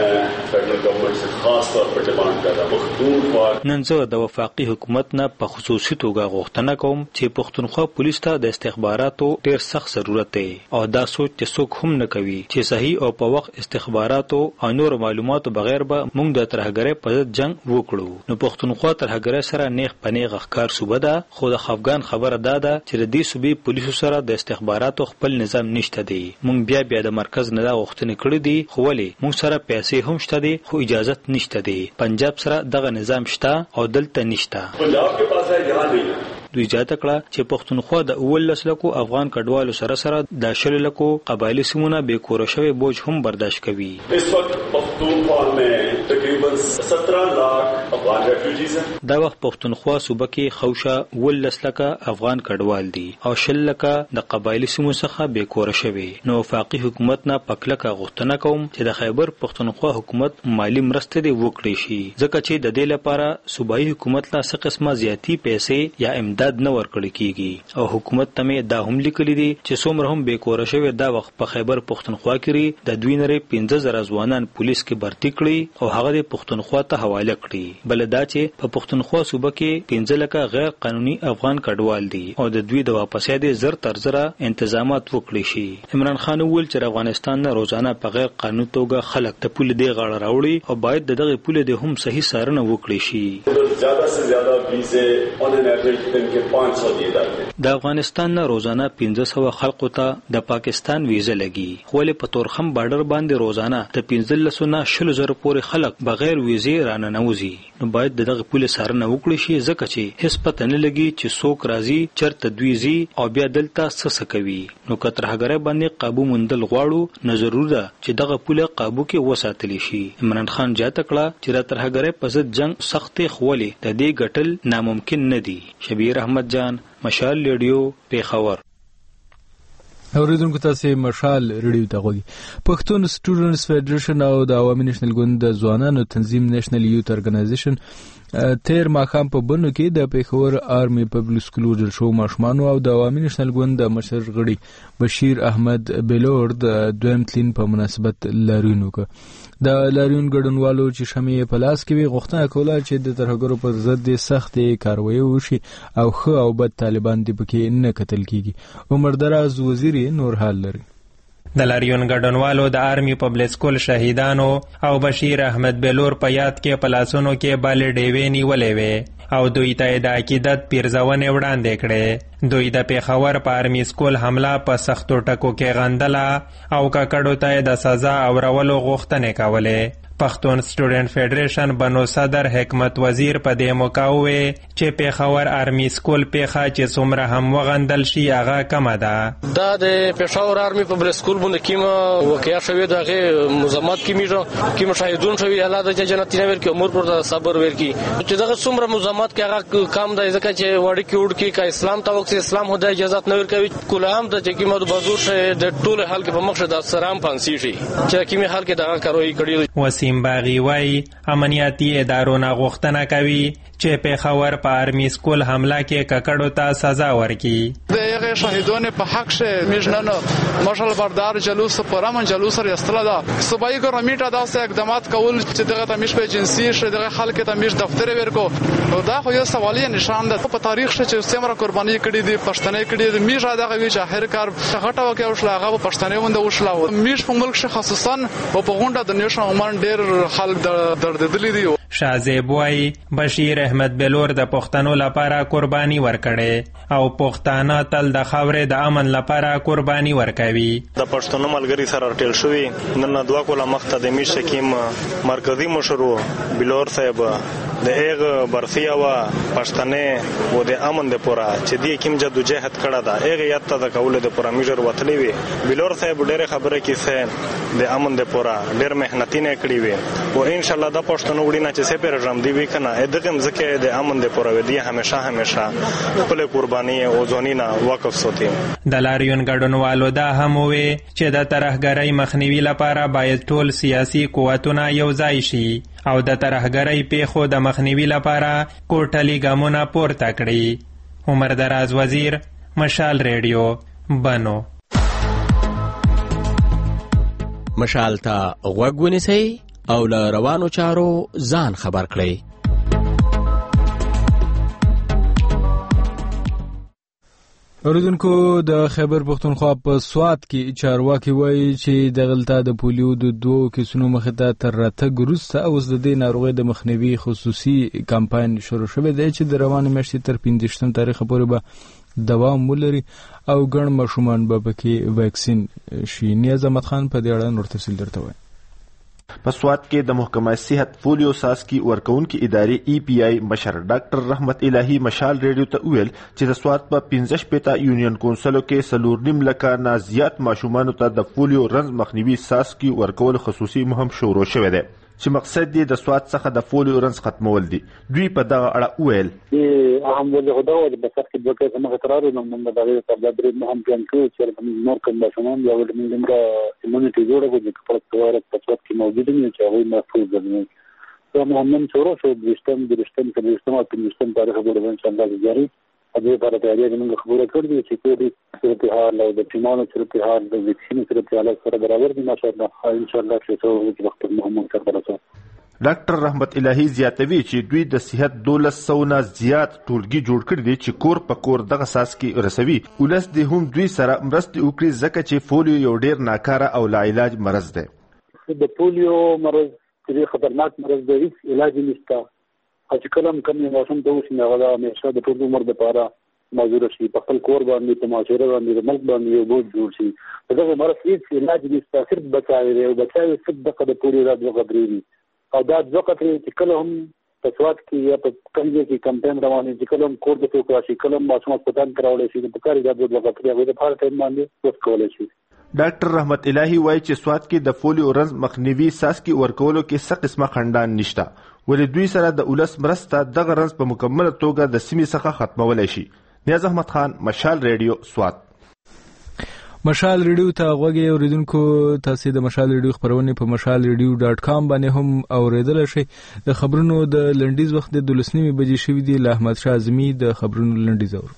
[SPEAKER 6] نن زه د وفاقي حکومت نه په خصوصي توګه غوښتنه کوم چې پښتونخوا پولیس ته د استخباراتو ډیر سخت ضرورت دی او دا سوچ چې څوک هم نه کوي چې صحیح او په وخت استخباراتو او نور معلوماتو بغیر به موږ د ترهګرۍ په ضد جنگ وکړو. نو پښتونخوا ترهګرۍ سره نیغ پنیغ ښکار صوبه ده خو د افغان خبره ده ده چې د دې صوبې پولیسو سره د استخباراتو خپل نظام نشته دی. موږ بیا بیا د مرکز نه دا غوښتنه کړې دي خو ولې موږ سره پیسې هم شته دي خو اجازه نشته دی. پنجاب سره دغه نظام شته او دلته نشته.
[SPEAKER 5] پنجاب کې پاسه یہاں نہیں
[SPEAKER 6] دوی جاته کړه چې پښتونخوا د اول لسلکو افغان کډوالو سره سره د شل لکو قبایلی سیمونه به کور شوی بوج هم برداشت کوي.
[SPEAKER 5] اس وخت پښتونخوا میں تقریبا سترہ لاکھ افغان ریفیوجیز ہیں.
[SPEAKER 6] دا وخت پښتونخوا صوبه کې خوشه ول لسلکه افغان کډوال دي او شل لکه د قبایلی سیمو څخه به کور شوی. نو وفاقي حکومت نه پکلکه غوښتنه کوم چې د خیبر پښتونخوا حکومت مالی مرسته دی وکړي شي ځکه چې د دې لپاره صوبایي حکومت لا څه قسمه زیاتی پیسې یا امداد نه ورکړل کیږي او حکومت ته دا هم لیکلي دي چې څومره هم به کور شوی دا وخت په خیبر پښتونخوا کې د دوی نری پنځه زره ځوانان پولیس کې برتی کړي او هغه د پښتونخوا ته حواله کړي. بل دا چې په پښتونخوا صوبه کې پنځه لکه غیر قانوني افغان کډوال دي او د دوی د واپس یادې زر تر زره تنظیمات وکړي شي. عمران خان وویل چې افغانستان نه روزانه په غیر قانوني توګه خلک ته پوله دی غاړه راوړي او باید دغه پوله دی هم صحیح سارنه وکړي شي.
[SPEAKER 5] زیاده سے زیاده ویزه اون ان ایوریج دن کې پانچ سو دی درته.
[SPEAKER 6] د افغانستان نه روزانه پنځه سوه خلکو ته د پاکستان ویزه لګي خو له په تورخم بارډر باندې روزانه د پنځلس نه شل زره پورې خلک بغیر ویزې راننوزي. نو باید دغه پوله سارنه وکړي شي ځکه چې هیڅ پته نه لګي چې څوک راځي چرته دوی زی او بیا دلته څه کوي. نو که ترهګرۍ باندې قابو موندل غواړو نو ضرور ده چې دغه پوله قابو کې وساتلی شي. عمران خان جاته کړه چې د ترهګرۍ په ضد جنگ سختې خولې د دې ګټل ناممکن نه دي. شبیر احمد جان، مشال ریډیو، پیښور.
[SPEAKER 1] اوریدونکو تاسو مشال ریډیو ته غوږی. پښتون سټوډنټس فدریشن او د عوامي نېشنل ګوند د ځوانانو تنظیم نېشنل یوت ارګنایزیشن تیر ماښام په بنو کې د پیښور آرمي پبلک سکول جوړ شو ماشومانو او د عوامي نېشنل ګوند د مشر غړي بشیر احمد بلور د دویم تلین په مناسبت لاریون وکړ. د لاریون ګډونوالو چې شمې په لاس کې وي غوښتنه کوله چې د ترهګرو پر ضد سختې کاروایی وشي او ښه او بد طالبان دې پکې نه کتل کیږي. عمر دراز وزیر نور حال لري.
[SPEAKER 20] د لاریون ګډونوالو د آرمي پبلک سکول شهیدانو او بشیر احمد بلور په یاد کې پلاسونو کې بال ډیوې نیولې وې او دوی ته د عقیدت پیرزونې وړاندې کړې. دوی د پیښور په آرمي سکول حمله په سختو ټکو کې غندله او ککړو ته د سزا اورولو غوښتنې کولې. پښتون سټوډنټ فدریشن بنو صدر حکمت وزیر په دې موقع وویل چې پیښور آرمي سکول پیښه چې څومره هم وغندل شي هغه کمه ده.
[SPEAKER 21] دا د پیښور آرمي پبلک سکول باندې کومه واقعیا شوې ده هغه مزمت کیمیږي کوم شاهدون شوی الله د جنت نه ورکی امور پر صبر ورکی چې دغه څومره مزمت کې هغه کم ده ځکه چې وړي کې وړ کې کا اسلام ته وکړي اسلام هدا اجازه نه ورکوي کولام ته چې کومه بازور شه د ټول حل کې په مخ د سلام پانسی شي چې کومه حل کې دغه کاروي کړی.
[SPEAKER 20] وسیم باغی وای امنیتي ادارو نه غوښتنه کوي چې پیښور په آرمي سکول حمله کې ککړو ته سزا ورکړي.
[SPEAKER 22] د هغه شهیدانو په حق شه میژنن مشال بردار جلوس پرامن جلوس سره استلا ده صوبایي ګورنمنت داسې اقدامات کول چې دغه تمیش په جنسي شه دغه خلک ته میش دفتر ورکو دا خو یو سوالي نشان ده په تاریخ شه چې څومره قرباني کړي دي پښتنې کړي دي میژ دغه وی چې اخر کار غټه وکي او شلاغه په پښتنې وند وشلا میژ په ملک شه خصوصا او په غونډه د نیوشن عمان ډېر خلک درددلي دي.
[SPEAKER 20] شازیب وای بشیر احمد بلور د پښتنو لپاره قرباني ورکړي او پښتانه تل د خاورې د امن لپاره قرباني ورکوي.
[SPEAKER 23] د پښتنو ملګری سره ټیل شوی نن دوا کوله مخته د میش کیم مرکزی مشرو بلور صاحب د ایغه برفیا وا پښتنې و د امن د پورا چې دی کیم جدوجہد کړه دا ایغه یاد ته کوله د پورا میجر وتلی وی بلور صاحب ډېر خبره کیسه د امن د پورا ډېر مهنتي نه کړی وی او ان شاء الله د پښتنو وړي نه چې سه پر رم دی وی کنه ادغه مزکه د امن د پورا ودی همیشه همیشه خپل قرباني او ځونینا وقف سوتي.
[SPEAKER 20] د لاریون ګډونوالو دا هم وی چې د ترهګرۍ مخنیوي لپاره باید ټول سیاسي قوتونه یو ځای شي او د ترهګرۍ پیښو د مخنیوي لپاره کوټلي ګامونه پورته کړي. عمر دراز وزیر، مشال ریډیو، بنو.
[SPEAKER 24] مشال ته غوږ ونیسئ او له روانو چارو ځان خبر کړئ.
[SPEAKER 1] اوریدونکو د خیبر پښتونخوا په سوات کې چارواکي وایي چې دغلته د پولیو د دوو کیسونو مخې ته تر راتګ وروسته اوس د دې ناروغۍ د مخنیوي خصوصي کمپاین شروع شوی دی چې د روانې میاشتې تر پنځویشتم تاریخه پورې به دوام ولري او ګڼ ماشومان به پکې واکسین شي. نیاز احمد خان په دې اړه نور تفصیل درته وایي.
[SPEAKER 25] په سوات کې د محکمه صحت پولیو ساسکی ورکونکو ادارې ای پی آی مشر ډاکټر رحمت الهی مشال ریډیو ته ویل چې د سوات په پنځه شپېته یونین کونسلو کې څلور نیم لکه نه زیات ماشومانو ته د پولیو رنځ مخنیوي ساسکی ورکول خصوصي مهم شروع شوی دی چې مقصد دی د سوات څخه د پولیو رنځ ختمول دي. دوی په دغه اړه ویل
[SPEAKER 26] اهم ولې خدا او د بسات کې دوه کسه مخ ترارو نو موږ د دې په بدر مهم پلان کې چې موږ نور کوم ماشومان یا ولې موږ ایمونټي جوړه کوو چې خپل څوار په سوات کې موجود دي چې هغه محفوظ دي. نو موږ شروع شو د سیستم د سیستم په سیستم او په سیستم تاریخ په ان شاء الله جاری ابي پر تیاری موږ خبره کړې چې کومې صورتحال او د ټیمونو صورتحال د ویکسین صورتحال سره برابر دي ماشاء الله ان شاء الله چې څو وخت محمد سره راځو.
[SPEAKER 25] ډاکټر رحمت الهی زیاتوي چې دوی د صحت دولس سوه زیات ټولګي جوړ کړي دي چې کور په کور دغه ساس کې رسوي. ولس د هم دوی سره مرستې وکړي ځکه چې پولیو یو ډیر ناکاره او لا علاج مرض دی.
[SPEAKER 26] د پولیو مرض چې خطرناک مرض دی هیڅ علاج نشته. چې کله هم کوم موسم ته وشي هغه همیشه د ټول عمر لپاره معذور شي په خپل کور باندې په معاشره باندې د ملک باندې یو بوج جوړ شي. دغه مرض هیڅ علاج نشته صرف بچاوي دی او بچاوي صرف دغه د پولیو علاج وغوړي او دا ځکه چې کله هم په سواد کې یا په کمزې کې کمپاین روانې چې کلم کور د ټوکرا شي کلم ماشومان په تان کراولې شي په کاري د لغتري هغه د فار ټایم باندې وس کولای شي.
[SPEAKER 25] ډاکټر رحمت الهی وایي چې سواد کې د فولیو رنز مخنیوي ساسکي ورکولو کې څه قسمه خندان نشته، ولې دوی سره د اولس مرسته دغه رنز په مکمله توګه د سیمې څخه ختمولای شي. نیاز احمد خان، مشال ریډیو، سواد.
[SPEAKER 1] مشال ریډیو ته غوږی اوریدونکو، تاسو د مشال ریډیو خبرونه په مشال ریډیو ډاټ کام باندې هم اوریدل شئ. د خبرونو د لنډیز وخت د دولس نیمې بجې شوې دي. له احمد شاه اعظمي د خبرونو لنډیز اورو.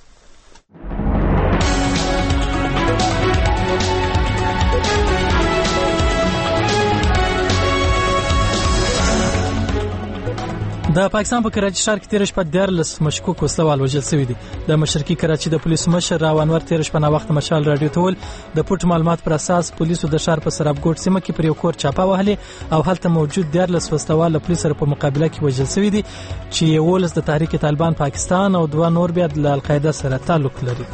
[SPEAKER 2] د پاکستان په کراچي ښار کې تیر شپه دیارلس مشکوک وسلوال وژل شوي دي. د مشرقي کراچي د پولیسو مشر راو انور تیر شپه نا وخت مشال رادیو ته ول د پټ معلومات پر اساس پولیسو د ښار په سرابګوټ سیمه کې پر یو کور چاپه وهلې او هلته موجود دیارلس وسلوال له پولیسو سره په مقابله کې وژل شوي دي چې یولس د تحریک طالبان پاکستان او دوه نور بیا د القاعده سره تعلق لري.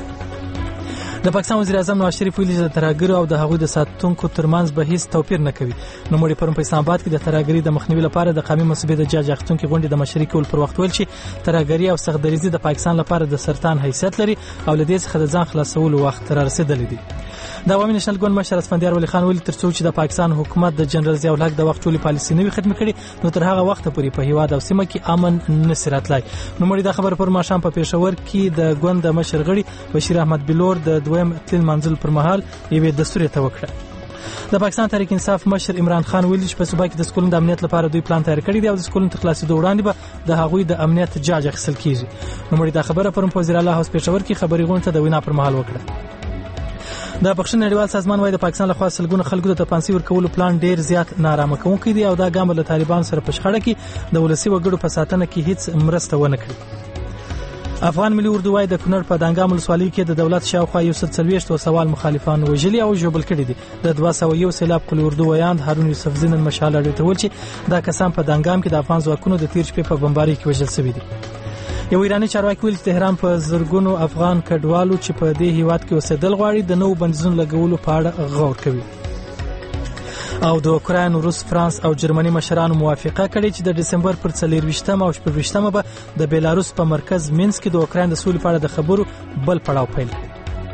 [SPEAKER 2] د پاکستان وزیر اعظم نواز شریف ویلي چې د ترهګرو او د هغوی د ساتونکو ترمنځ به هیڅ توپیر نه کوي. نو مړي پرون په اسلام آباد کې د ترهګرۍ د مخنیوي لپاره د قومي مسؤلیت د جاج اخیستونکو غونډې د مشري کول پر وخت ویل چې ترهګرۍ او سختدریزي د پاکستان لپاره د سرطان حیثیت لري او له دې څخه د ځان خلاصولو وخت را رسیدلی دی. د عوامي نېشنل ګوند مشر اسفندیار ولی خان ویلي ترڅو چې د پاکستان حکومت د جنرال ضیاء الحق د وخت ټولې پالیسي نوي ختم کړي نو تر هغه وخت پورې په هیواد او سیمه کې امن نشي راتلای. نو مړي دا خبر پر ماښام په پېښور کې د ګوند د مشر غړي بشیر احمد بلور د دویم تل منزل پر مهال یوې دستور ته وکړه. د پاکستان تحریک انصاف مشر عمران خان ویلي چې په صوبه کې د سکولونو د امنیت لپاره دوی پلان تیار کړی دی او د سکولونو تر خلاصېدو وړاندې به د هغوی د امنیت جاج اخیستل کیږي. نو مړي دا خبره پرون په وزیر اعلی هاوس پېښور کې خبري غونډه ته د وینا پر مهال وکړه. د بخښنې نړیوال سازمان وايي د پاکستان لخوا سلګونه خلکو ته پانسي ورکولو پلان ډیر زیات نارامه کوونکی دی او دا ګام له طالبان سره په شخړه کې د ولسی وګړو په ساتنه کې هیڅ مرسته ونه کړي. افغان ملي اردو وايي د کونړ په دانګام ولسوالۍ کې د دولت شاوخوا یو سل څلوېښت سوال مخالفان وژلي او ژوبل کړي دي. د دوه سوه یو سیلاب قل اردو ویاند هارون یوسف زین مشال اړ ته ول چې دا کسان په دانګام کې د افغان ځواکونو د تیر شپې په بمبارۍ کې وژل شوي دي. یو ایرانی چارواکي ویل چې تهران په زرګونو افغان کډوالو چې په دې هیواد کې اوسېدل غواړي د نوو بندیزونو لګولو په اړه غور کوي. او د اوکراین، روس، فرانس او جرمني مشرانو موافقه کړې چې د دسمبر پر څلېرویشتمه او شپږویشتمه به د بیلاروس په مرکز مینسک کې د اوکراین د سولې په اړه د خبرو بل پړاو پیل کړي.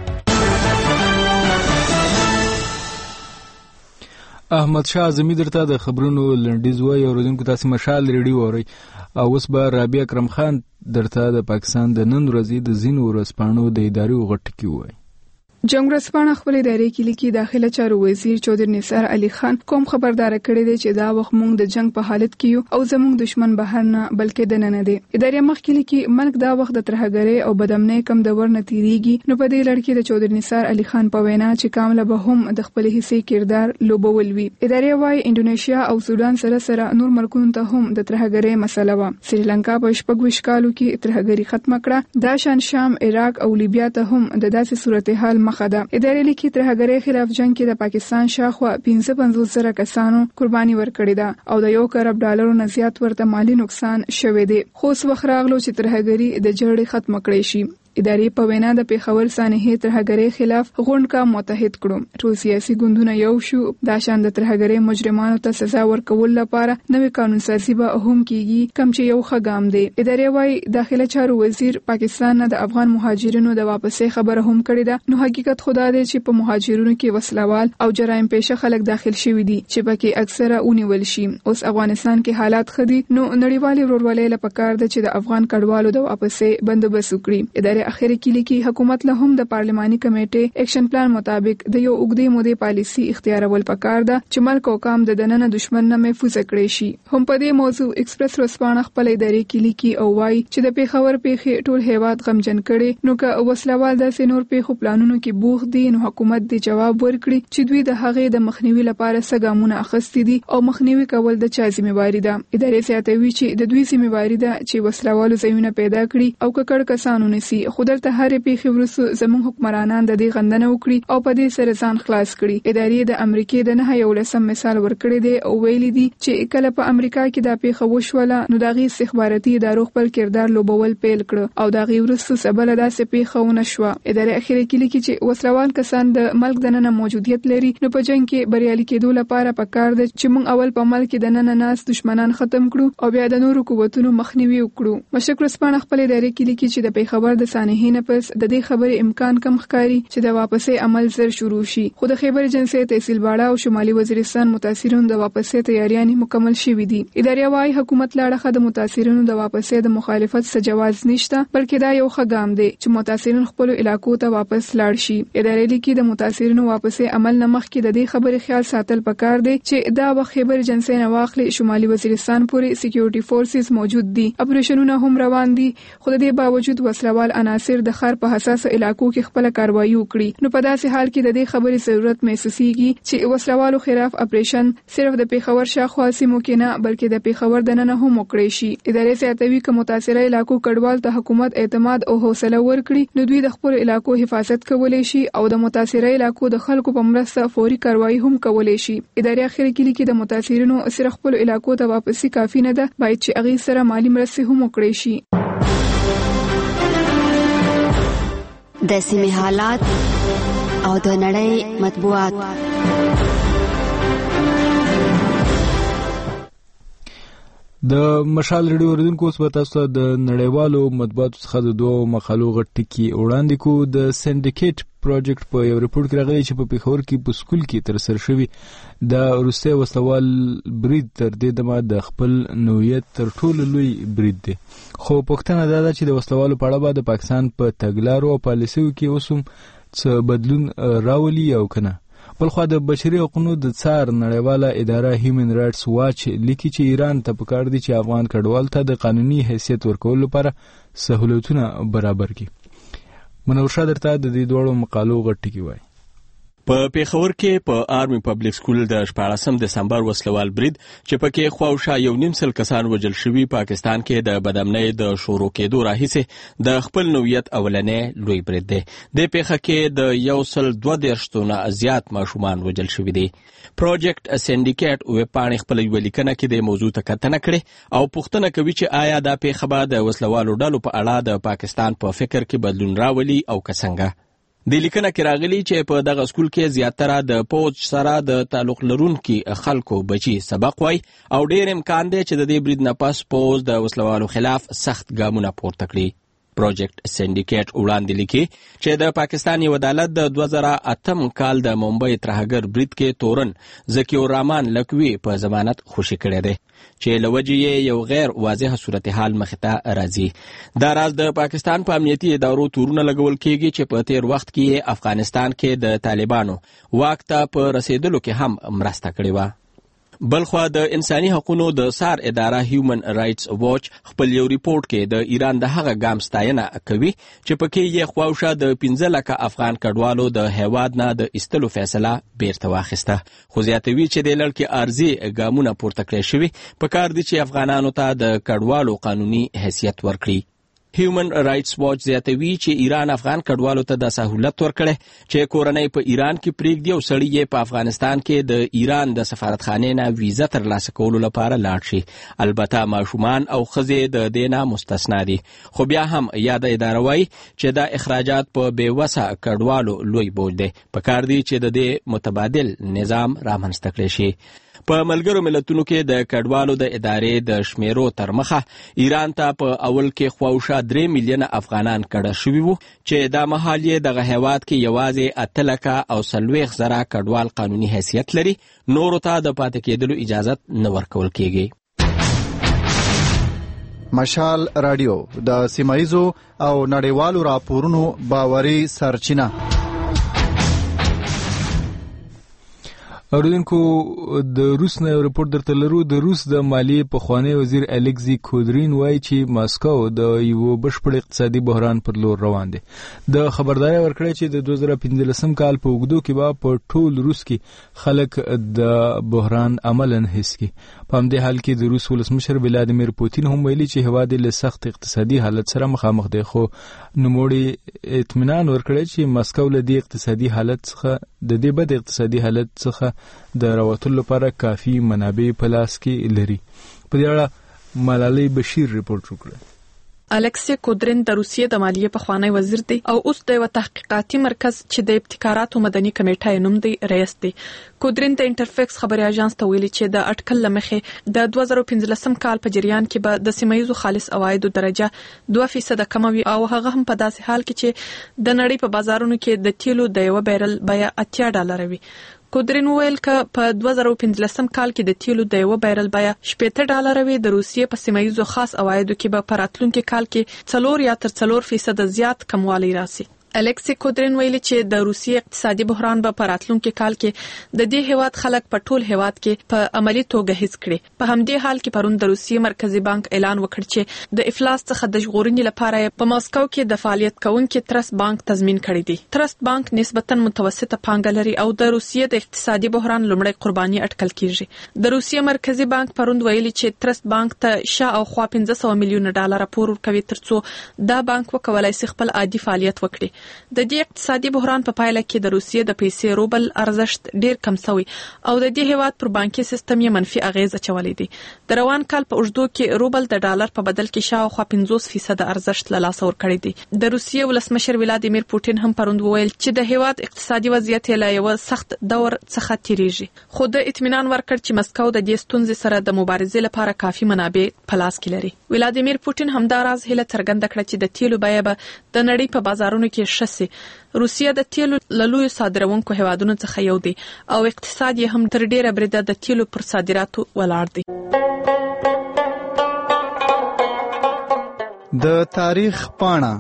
[SPEAKER 1] احمد شاه اعظمي درته د خبرونو لنډیز وایي. اوریدونکو تاسو مشال ریډیو اورئ او اوس به رابعه اکرم خان درته د پاکستان د نن ورځې د ځینو ورځپاڼو د ادارې غټکی وایي.
[SPEAKER 3] جنگ ورځپاڼه خپل ادارې کې لیکي داخله چارو وزیر چودھری نثار علي خان کوم خبردار کړی دی چې دا وخت موږ د جنگ په حالت کې یو او زموږ دشمن بهر نه بلکې د نن نه دی. ادارې مخکې لیکي ملک دا وخت د ترهګرۍ او بدامنۍ کم د ورنه تیریږي. نو په دې لړ کې د چودھری نثار علي خان په وینا چې کامله به هم د خپل حصے کردار لوبول وی. ادارې وايي انډونیشیا او سودان سره سره نور ملکونو ته هم د ترهګرۍ مسله و. سریلانکا په شپږ کالو کې ترهګرۍ ختم کړه. دا شان شام، عراق او لیبیا ته هم د داسې صورتحال مخه ده. ادارې لیکي ترهګرۍ خلاف جنگ کې د پاکستان شاوخوا پنځه پنځوس زره کسانو قرباني ورکړې ده او د یو کروڑ ډالرو نه زیات ورته مالی نقصان شوی دی. خو اوس وخت راغلو چې ترهګرۍ د جړې ختم کړي شي. ادارې په وینا د پیښور سانحې ترهګرۍ خلاف غونډ کا متحد کړو. ټول سیاسي ګوندونه یو شو. دا شان د ترهګرۍ مجرمانو ته سزا ورکول لپاره نوې قانون سازي به هم کیږي کم چې یو ښه ګام دی. ادارې وايي داخله چارو وزیر پاکستان نه د افغان مهاجرینو د واپسې خبره هم کړې ده. نو حقیقت خدا دی چې په مهاجرینو کې وسلوال او جرایم پیشه خلک داخل شوي دي چې پکې اکثره ونیول شي. اوس افغانستان کې حالات خدي نو نړیوال ورورولۍ لپاره ده چې د افغان کډوالو د واپسې بندوبست وکړي. ادارې اخر کې لیکي حکومت له هم د پارلماني کمیټې اکشن پلان مطابق د یو اوږدې مودې پالیسي اختیارول پکار ده چې ملک او قوم د دننه دشمن نه محفوظ کړي شي. هم په دې موضوع ایکسپریس ورځپاڼه خپل ادارې کې لیکي او وايي چې د پیښور پیښې ټول هیواد غمجن کړي. نو که وسلوال د نور پیښو پلانونو کې بوخ دي نو حکومت دې جواب ورکړي چې دوی د هغې د مخنیوي لپاره څه ګامونه اخیستي دي او مخنیوي کول د چا ذمہواری ده. ادارې زیاتوي چې د دوی ذمہواری ده چې وسلوالو ځایونه پیدا کړي او ککړ کسانو نسی خو دلته هرې پیښې وروسته زموږ حکمرانان د دې غندنه وکړي او په دې سره ځان خلاص کړي. ادارې د امریکای د نه یولسم مثال ورکړی دی او ویلي دي چې کله په امریکا کې دا پیښه وشوله نو د هغې استخباراتي ادارو خپل کردار لوبول پیل کړ او د هغې وروسته سبله داسې پیښه ونه شوه. ادارې اخر کې لیکي چې وسلوال کسان د ملک دننه موجودیت لري نو په جنگ کې بریالي کېدو لپاره پکار ده چې موږ اول په ملک دننه ناس دشمنان ختم کړو او بیا د نورو قوتونو مخنیوي وکړو. مشرق ورځپاڼه خپل ادارې کې لیکي چې د پیښور د سانحې نه پس د دې خبرې امکان کم ښکاري چې د واپسې عمل زر شروع شي. خو د خیبر ایجنسۍ تحصیل باړه او شمالي وزیرستان متاثرینو د واپسې تیاریانې مکمل شوې دي. ادارې وايي حکومت له اړخه د متاثرینو د واپسې د مخالفت څخه جواز نشته بلکې دا یو ښه ګام دی چې متاثرین خپل علاقو ته واپس لاړ شي. ادارې لیکي د متاثرینو واپسې عمل نه مخکې د دې خبرې خیال ساتل پکار دی چې دا وخت خیبر ایجنسۍ نه واخلي شمالي وزیرستان پورې سکیورټي فورسز موجود دي. اپریشنونه هم روان دي خو د دې باوجود وسلوال عناصر د ښار په حساس علاقو کې خپل کاروایی وکړي. نو په داسې حال کې د دې خبرې ضرورت محسوسيږي چې وسلوالو خلاف اپریشن صرف د پیښور شاوخوا سیمو کې نه بلکې د پیښور دننه هم وکړي شي. ادارې زیاتوي چې متاثره علاقو کډوال ته حکومت اعتماد او حوصله ورکړي نو دوی د خپل علاقو حفاظت کولی شي او د متاثره علاقو د خلکو په مرسته فوري کاروایی هم کولی شي. ادارې اخر کې لیکي د متاثرینو صرف خپل علاقو ته واپسی کافي نه ده باید چې هغې سره مالی مرستې هم وکړي شي.
[SPEAKER 8] د سیمې حالات او د نړۍ مطبوعات.
[SPEAKER 1] د مشال ریډیو اوریدونکو اوس به تاسو ته د نړیوالو مطبوعاتو څخه د دوو مقالو غټ ټکي وړاندې کوو. د سینډیکیټ پروجیکټ په یو ریپورت کې راغلی چې په پیښور کې په سکول کې ترسره شوي د وروستی وسلوال برید تر دې دمه د خپل نوعیت تر ټولو لوی برید دی. خو پوښتنه دا ده چې د وسلوالو په اړه به د پاکستان په تګلارو او پالیسیو کې اوس هم څه بدلون راولي او که نه. بلخوا د بشري حقوقو د څار نړیواله اداره هیومن رائټس واچ لیکي چې ایران ته پکار دي چې افغان کډوال ته د قانوني حیثیت ورکولو لپاره سہولتونه برابر کړي. منور شاه درته د دې دوړو مقالو غټ ټکی وایي.
[SPEAKER 24] په پیښور کې په آرمي پبلک سکول د شپاړسم دسمبر وسلوال برید چې پکې خواوشا یو نیم سل کسان وژل شوي پاکستان کې د بدامنۍ د شروع کېدو راهیسې د خپل نوعیت اولنې لوی برید دی. د پیښه کې د یو سل دوه دېرش تنه زیات ماشومان وژل شوي دي. پروجیکټ سینډیکیټ ویب پاڼې خپل یوه لیکنه کې د موضوع ته کتنه کړې او پوښتنه کوي چې آیا دا پیښه به د وسلوالو ډلو په اړه د پاکستان په فکر کې بدلون راولي او که څنګه. د لیکنه کې راغلي چې په دغه سکول کې زیاتره د پوج سره د تعلق لرونکي خلکو بچي سبق وای او ډېر امکان دی چې د دې برید نه پس پوز د وسلوالو خلاف سخت ګامونه پورته کړي. پروجیکټ سینډیکیټ وړاندې لیکي چې د پاکستان یو عدالت د دوه زره اتم کال د ممبئی ترهګر برید کې تورن ذکی الرحمن لکوي په ضمانت خوشي کړی دی چې لوجه یې یو غیر واضح صورتحال مخته راځي. دا راز د پاکستان په امنیتي ادارو تورونه لګول کېږي چې په تیر وخت کې افغانستان کې د طالبانو واک ته په رسیدلو کې هم مرسته کړې وه. بلخوا د انساني حقوقو د سار اداره هیومن رائټس واچ خپل یو ریپورت کې د ایران د هغه ګام ستاینه کوي چې پکې یې خواوشا د پنځه لکه افغان کډوالو د هیواد نه د ایستلو فیصله بیرته واخیسته. خو زیاتوي چې د لړ کې ارزي ګامونه پورته کړی شوي پکار دي چې افغانانو ته د کډوالو قانوني حیثیت ورکړي. هیومن رائټس واچ زیاتوي چې ایران افغان کډوالو ته د سہولت ورکړي چې کورنۍ په ایران کې پریږدي او سړی یې په افغانستان کې د ایران د سفارتخانې نه ویزه ترلاسه کولو لپاره لاړ شي. البته ماشومان او ښځې د دې نه مستثنا دي. خو بیا هم یاده اداره وایي چې دا اخراجات په بېوسه کډوالو لوی بوج دی. پکار دی چې د دې متبادل نظام رامنځته کړی شي. په ملګرو ملتونو کې د کډوالو د ادارې د شمیرو تر مخه ایران ته په اول کې خواوشا درې میلیونه افغانان کډه شوي وو چې دا مهال یې دغه هیواد کې یوازې اته لکه او څلوېښت زره کډوال قانوني حیثیت لري. نورو ته د پاتې کېدلو اجازت نه ورکول کېږي.
[SPEAKER 9] مشال رادیو د سیمایزو او نړیوالو راپورونو باوري سرچینه.
[SPEAKER 1] اوریدونکو د روس نه رپورت درته لرو. د روس د مالیې پخوانی وزیر الکسی کودرین وایي چې ماسکو د یو بشپړ اقتصادي بحران پر لور روان دی. د خبرداري ورکړی چې د دوه زره پنځلسم کال په اوږدو کې به په ټول روس کې خلک د بحران عملاً حس کړي. په همدې حال کې د روس ولسمشر ولادیمیر پوتین هم ویلي چې هیواد له سخت اقتصادي حالت سره مخامخ دی، خو نوموړي اطمینان ورکړی چې ماسکو له دې اقتصادي حالت څخه د دې بد اقتصادي حالت څخه د راوتلو لپاره کافي منابع په لاس کې لري. په دې اړه ملالۍ بشیر رپورټ وکړ.
[SPEAKER 4] الکسی کودرین د روسیې د مالیې پخوانی وزیر دی او اوس د یو تحقیقاتي مرکز چې د ابتکاراتو مدني کمیټه نوم دی رئیس دی. کودرین د انټرفیکس خبري اژانس ته ویلي چې د اټکل لمخې د دوه زره پنځلسم کال په جریان کې به د سیمایي خالص عوایدو درجه دوه فیصد کم وي او هغه هم په داسې حال کې چې د نړۍ په بازارونو کې د تیلو د یو بیرل بیه اتیا ډالر وي. کودرین ویل ک په دوه زره پنځلسم کال کې د تیلو د یو بیرل بیه شپږ ډالر وي. د روسیې په سیمایي خاص عوایدو کې به په راتلونکي کال کې څلور یا تر څلور فیصد زیات کموالی راسي. الکسی کودرین ویلي چې د روسیې اقتصادي بحران به په راتلونکي کال کې د دې هیواد خلک په ټول هیواد کې په عملی توګه هیڅ کړي. په همدې حال کې پرون د روسیې مرکزی بانک اعلان وکړ چې د افلاس څخه د ژغورنې لپاره په ماسکو کې د فعالیت کوونکي ترست بانک تضمین کړی دی. ترست بانک نسبتا متوسطه پانګه لري او د روسیې د اقتصادي بحران لومړی قرباني اټکل کیږي. د روسیې مرکزی بانک پرون ویلي چې ترست بانک ته شاوخوا پنځه سوه میلیون ډالر پور ورکوي ترڅو دا بانک وکولای شي خپل عادي فعالیت وکړي. د دې اقتصادي بحران په پایله کې د روسیې د پیسې روبل ارزښت ډیر کم شوی او د دې هیواد پر بانکي سیستم یې منفي اغیز اچولې دي. د روان کال په اوږدو کې روبل د ډالر په بدل کې شاوخوا پنځوس فیصد ارزښت له لاسه ورکړی دی. د روسیې ولسمشر ولادیمیر پوتین هم پروند وویل چې د هیواد اقتصادي وضعیت له یو سخت دور څخه تیریږي، خو د اطمینان ورکړ چې مسکو د دې ستونزې سره د مبارزې لپاره کافي منابع په لاس کې لري. ولادیمیر پوتین هم دا راز هله څرګنده کړه چې د تیلو بیه به د نړۍ په بازارونو کې شسي. روسیه د تیلو له لویو صادروونکو هیوادونو څخه یو دی او اقتصاد یې هم تر ډیره بریده د تیلو پر صادراتو ولاړ دی.
[SPEAKER 9] د تاریخ پاڼه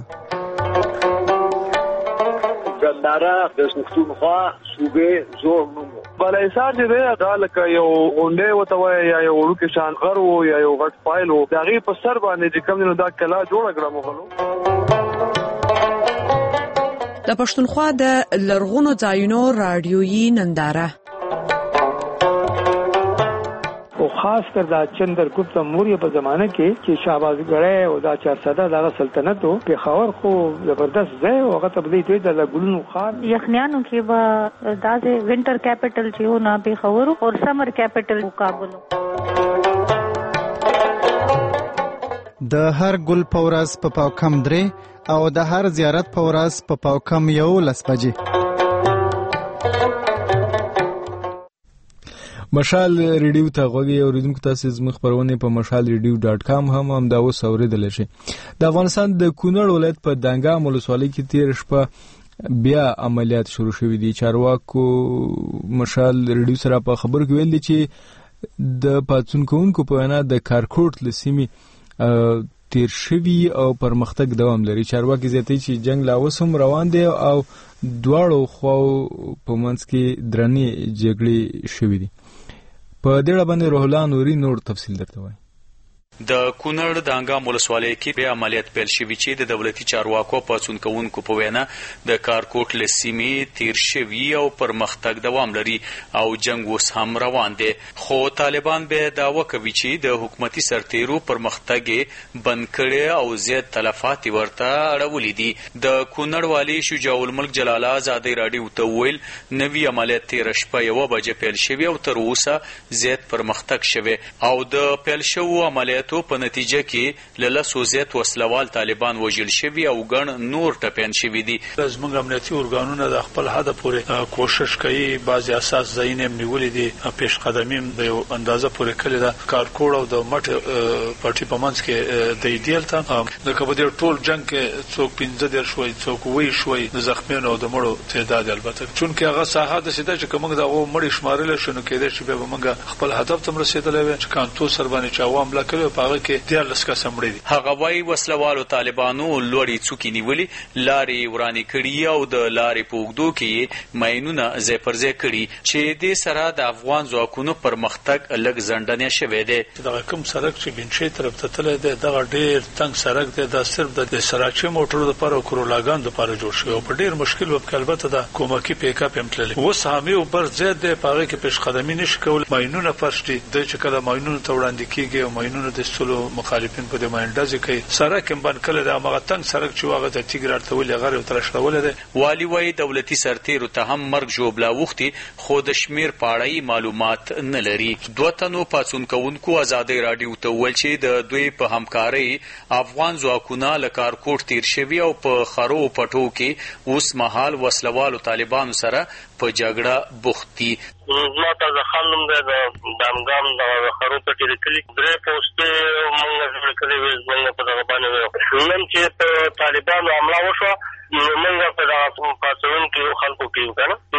[SPEAKER 10] ګنداره د پښتونخوا صوبې زوړ نوم بلایسار چې دی دا لکه یو غونډې وته وای یا یو ورکه شان غر وو یا یو غټ فایل وو د هغې په سر باندې چې کوم نو دا کلا جوړه کړه مغلو.
[SPEAKER 4] د پښتونخوا د لرغونو ځایونو رادیويي ننداره
[SPEAKER 11] او خاص کر دا چندرګپت موریه په زمانه کې چې شهبازګړی او دا چارسده دغه سلطنت په خاور خو زبردست ځای او هغه تبدیل دی د ګلونو خار
[SPEAKER 12] یخنیانو کې و داسې وینټر کیپټل چې و نه په خاور او سمر کیپټل کابل.
[SPEAKER 9] د هر ګل پورس په پاو کم درې او د هر زیارت پورس په پاو کم یو لس بجې.
[SPEAKER 1] مشال ریډیو ته غوږی اوریدونکو تاسو زموږ خبرونه په مشال ریډیو ډاټ کام هم هم دا اوس اوریدل شي. د افغانستان د کونړ ولایت په دنګام ولسوالۍ کې تیر شپه بیا عملیات شروع شوې دي. چارواکو مشال ریډیو سره په خبرو کې ویل دي چې د پاتون کوونکو په وینا د کارکوټ لسیمې تیر شوی او پرمختګ دوام لري. چارواکي زیاتوي چې جنگ لا اوس هم روان دی او دواړو خواو په منځ کې درنې جګړې شوې دي. په دې باندې روح الله نوري نور تفصیل درته وایي.
[SPEAKER 15] د کونړ د انګام ولسوالۍ کې به عملیات پیل شوي چې د دولتي چارواکو پاتون کوونکو په وینا د کارکوټ له سیمې تیر شوي او پرمختګ دوام لري او جنگ اوس هم روان دی، خو طالبان به دعوه کوي چې د حکومتي سرتیرو پرمختګ بند کړي او زیات تلفات ورته اړولې دي. د کونړ والی شجاع الملک جلال آزادۍ راډیو ته ویل نوي عملیات تیر شپه یو بجې پیل شوي او تر اوسه زیات پرمختګ شوی او د پیل شوو عملیات په نتیجه کې لاسو زیات وسلوال طالبان وژل شوي او ګڼ نور ټپيان شوي دي.
[SPEAKER 13] زموږ امنیتي ارګانونه د خپل هدف پورې کوشش کوي، بعضي اساس ځایونه نیولې دي، پیش قدمي د یو اندازه پورې کړی دا کارکوړ او د مټ پارټي په منځ کې د ایډیل ته د کبدیر ټول جنگ کې څوک پنځه ډیر شوي څوک وی شوي د زخمیانو او د مړو تعداد البته چونکه هغه ساحه د سیده چې کومه د مړی شمارل شنو کېده چې به موږ خپل هدف تم رسیدلې و چې کانتو سر باندې چاوام لا کړو پاغه کې ډیر لسکه سمړي دي.
[SPEAKER 15] هغه وايي وسلوالو طالبانو لوړی څوکي نیولي لارې ورانې کړي او د لارې په اوږدو کې ماینونه ځای پر ځای کړي چې دې سره د افغان ځواکونو پرمختګ لږ ځنډنې شوی دی.
[SPEAKER 13] دغه کوم سړک چې بنشي طرف ته تللی دی دغه ډیر تنګ سړک دی، دا صرف د سراچي موټرو لپاره او کرولاګانو لپاره جوړ شوی او په ډیر مشکل وب البته د کومکی پیک اپ هم تللی. اوس حامي او بر زیات دی پاره کې پیش قدمي نشي کول. ماینونه فرش دي د چې کله ماینونه ته وړاندې کیږي او ماینونه د سلو مخالفین په دې ماینډازي کوي. سړک هم باندې کله د هغه تنګ سړک چې واغه د تیګرار ته ولې غره تر شړول دی.
[SPEAKER 15] والی وای دولتي سرتیرو ته هم مرګ جوړلا وختي خو د شمیر پاړی معلومات نه لري. دوه تنو پاتون کوونکو ازادي رادیو ته ول چې د دوی په همکاري افغان ځواکونه لکارکوټ تیر شوی او په خرو پټو کې اوس مهال وسلوالو طالبانو سره په جګړه بوختي.
[SPEAKER 7] ما ته ځخلم د دامګام د خرو پټې کلی درې پوسټه مونږ جوړ کړې وې مونږ په دغه باندې نن چې په طالبانو حمله وشو مونږ په دغه پاتون کې خلکو کې کنه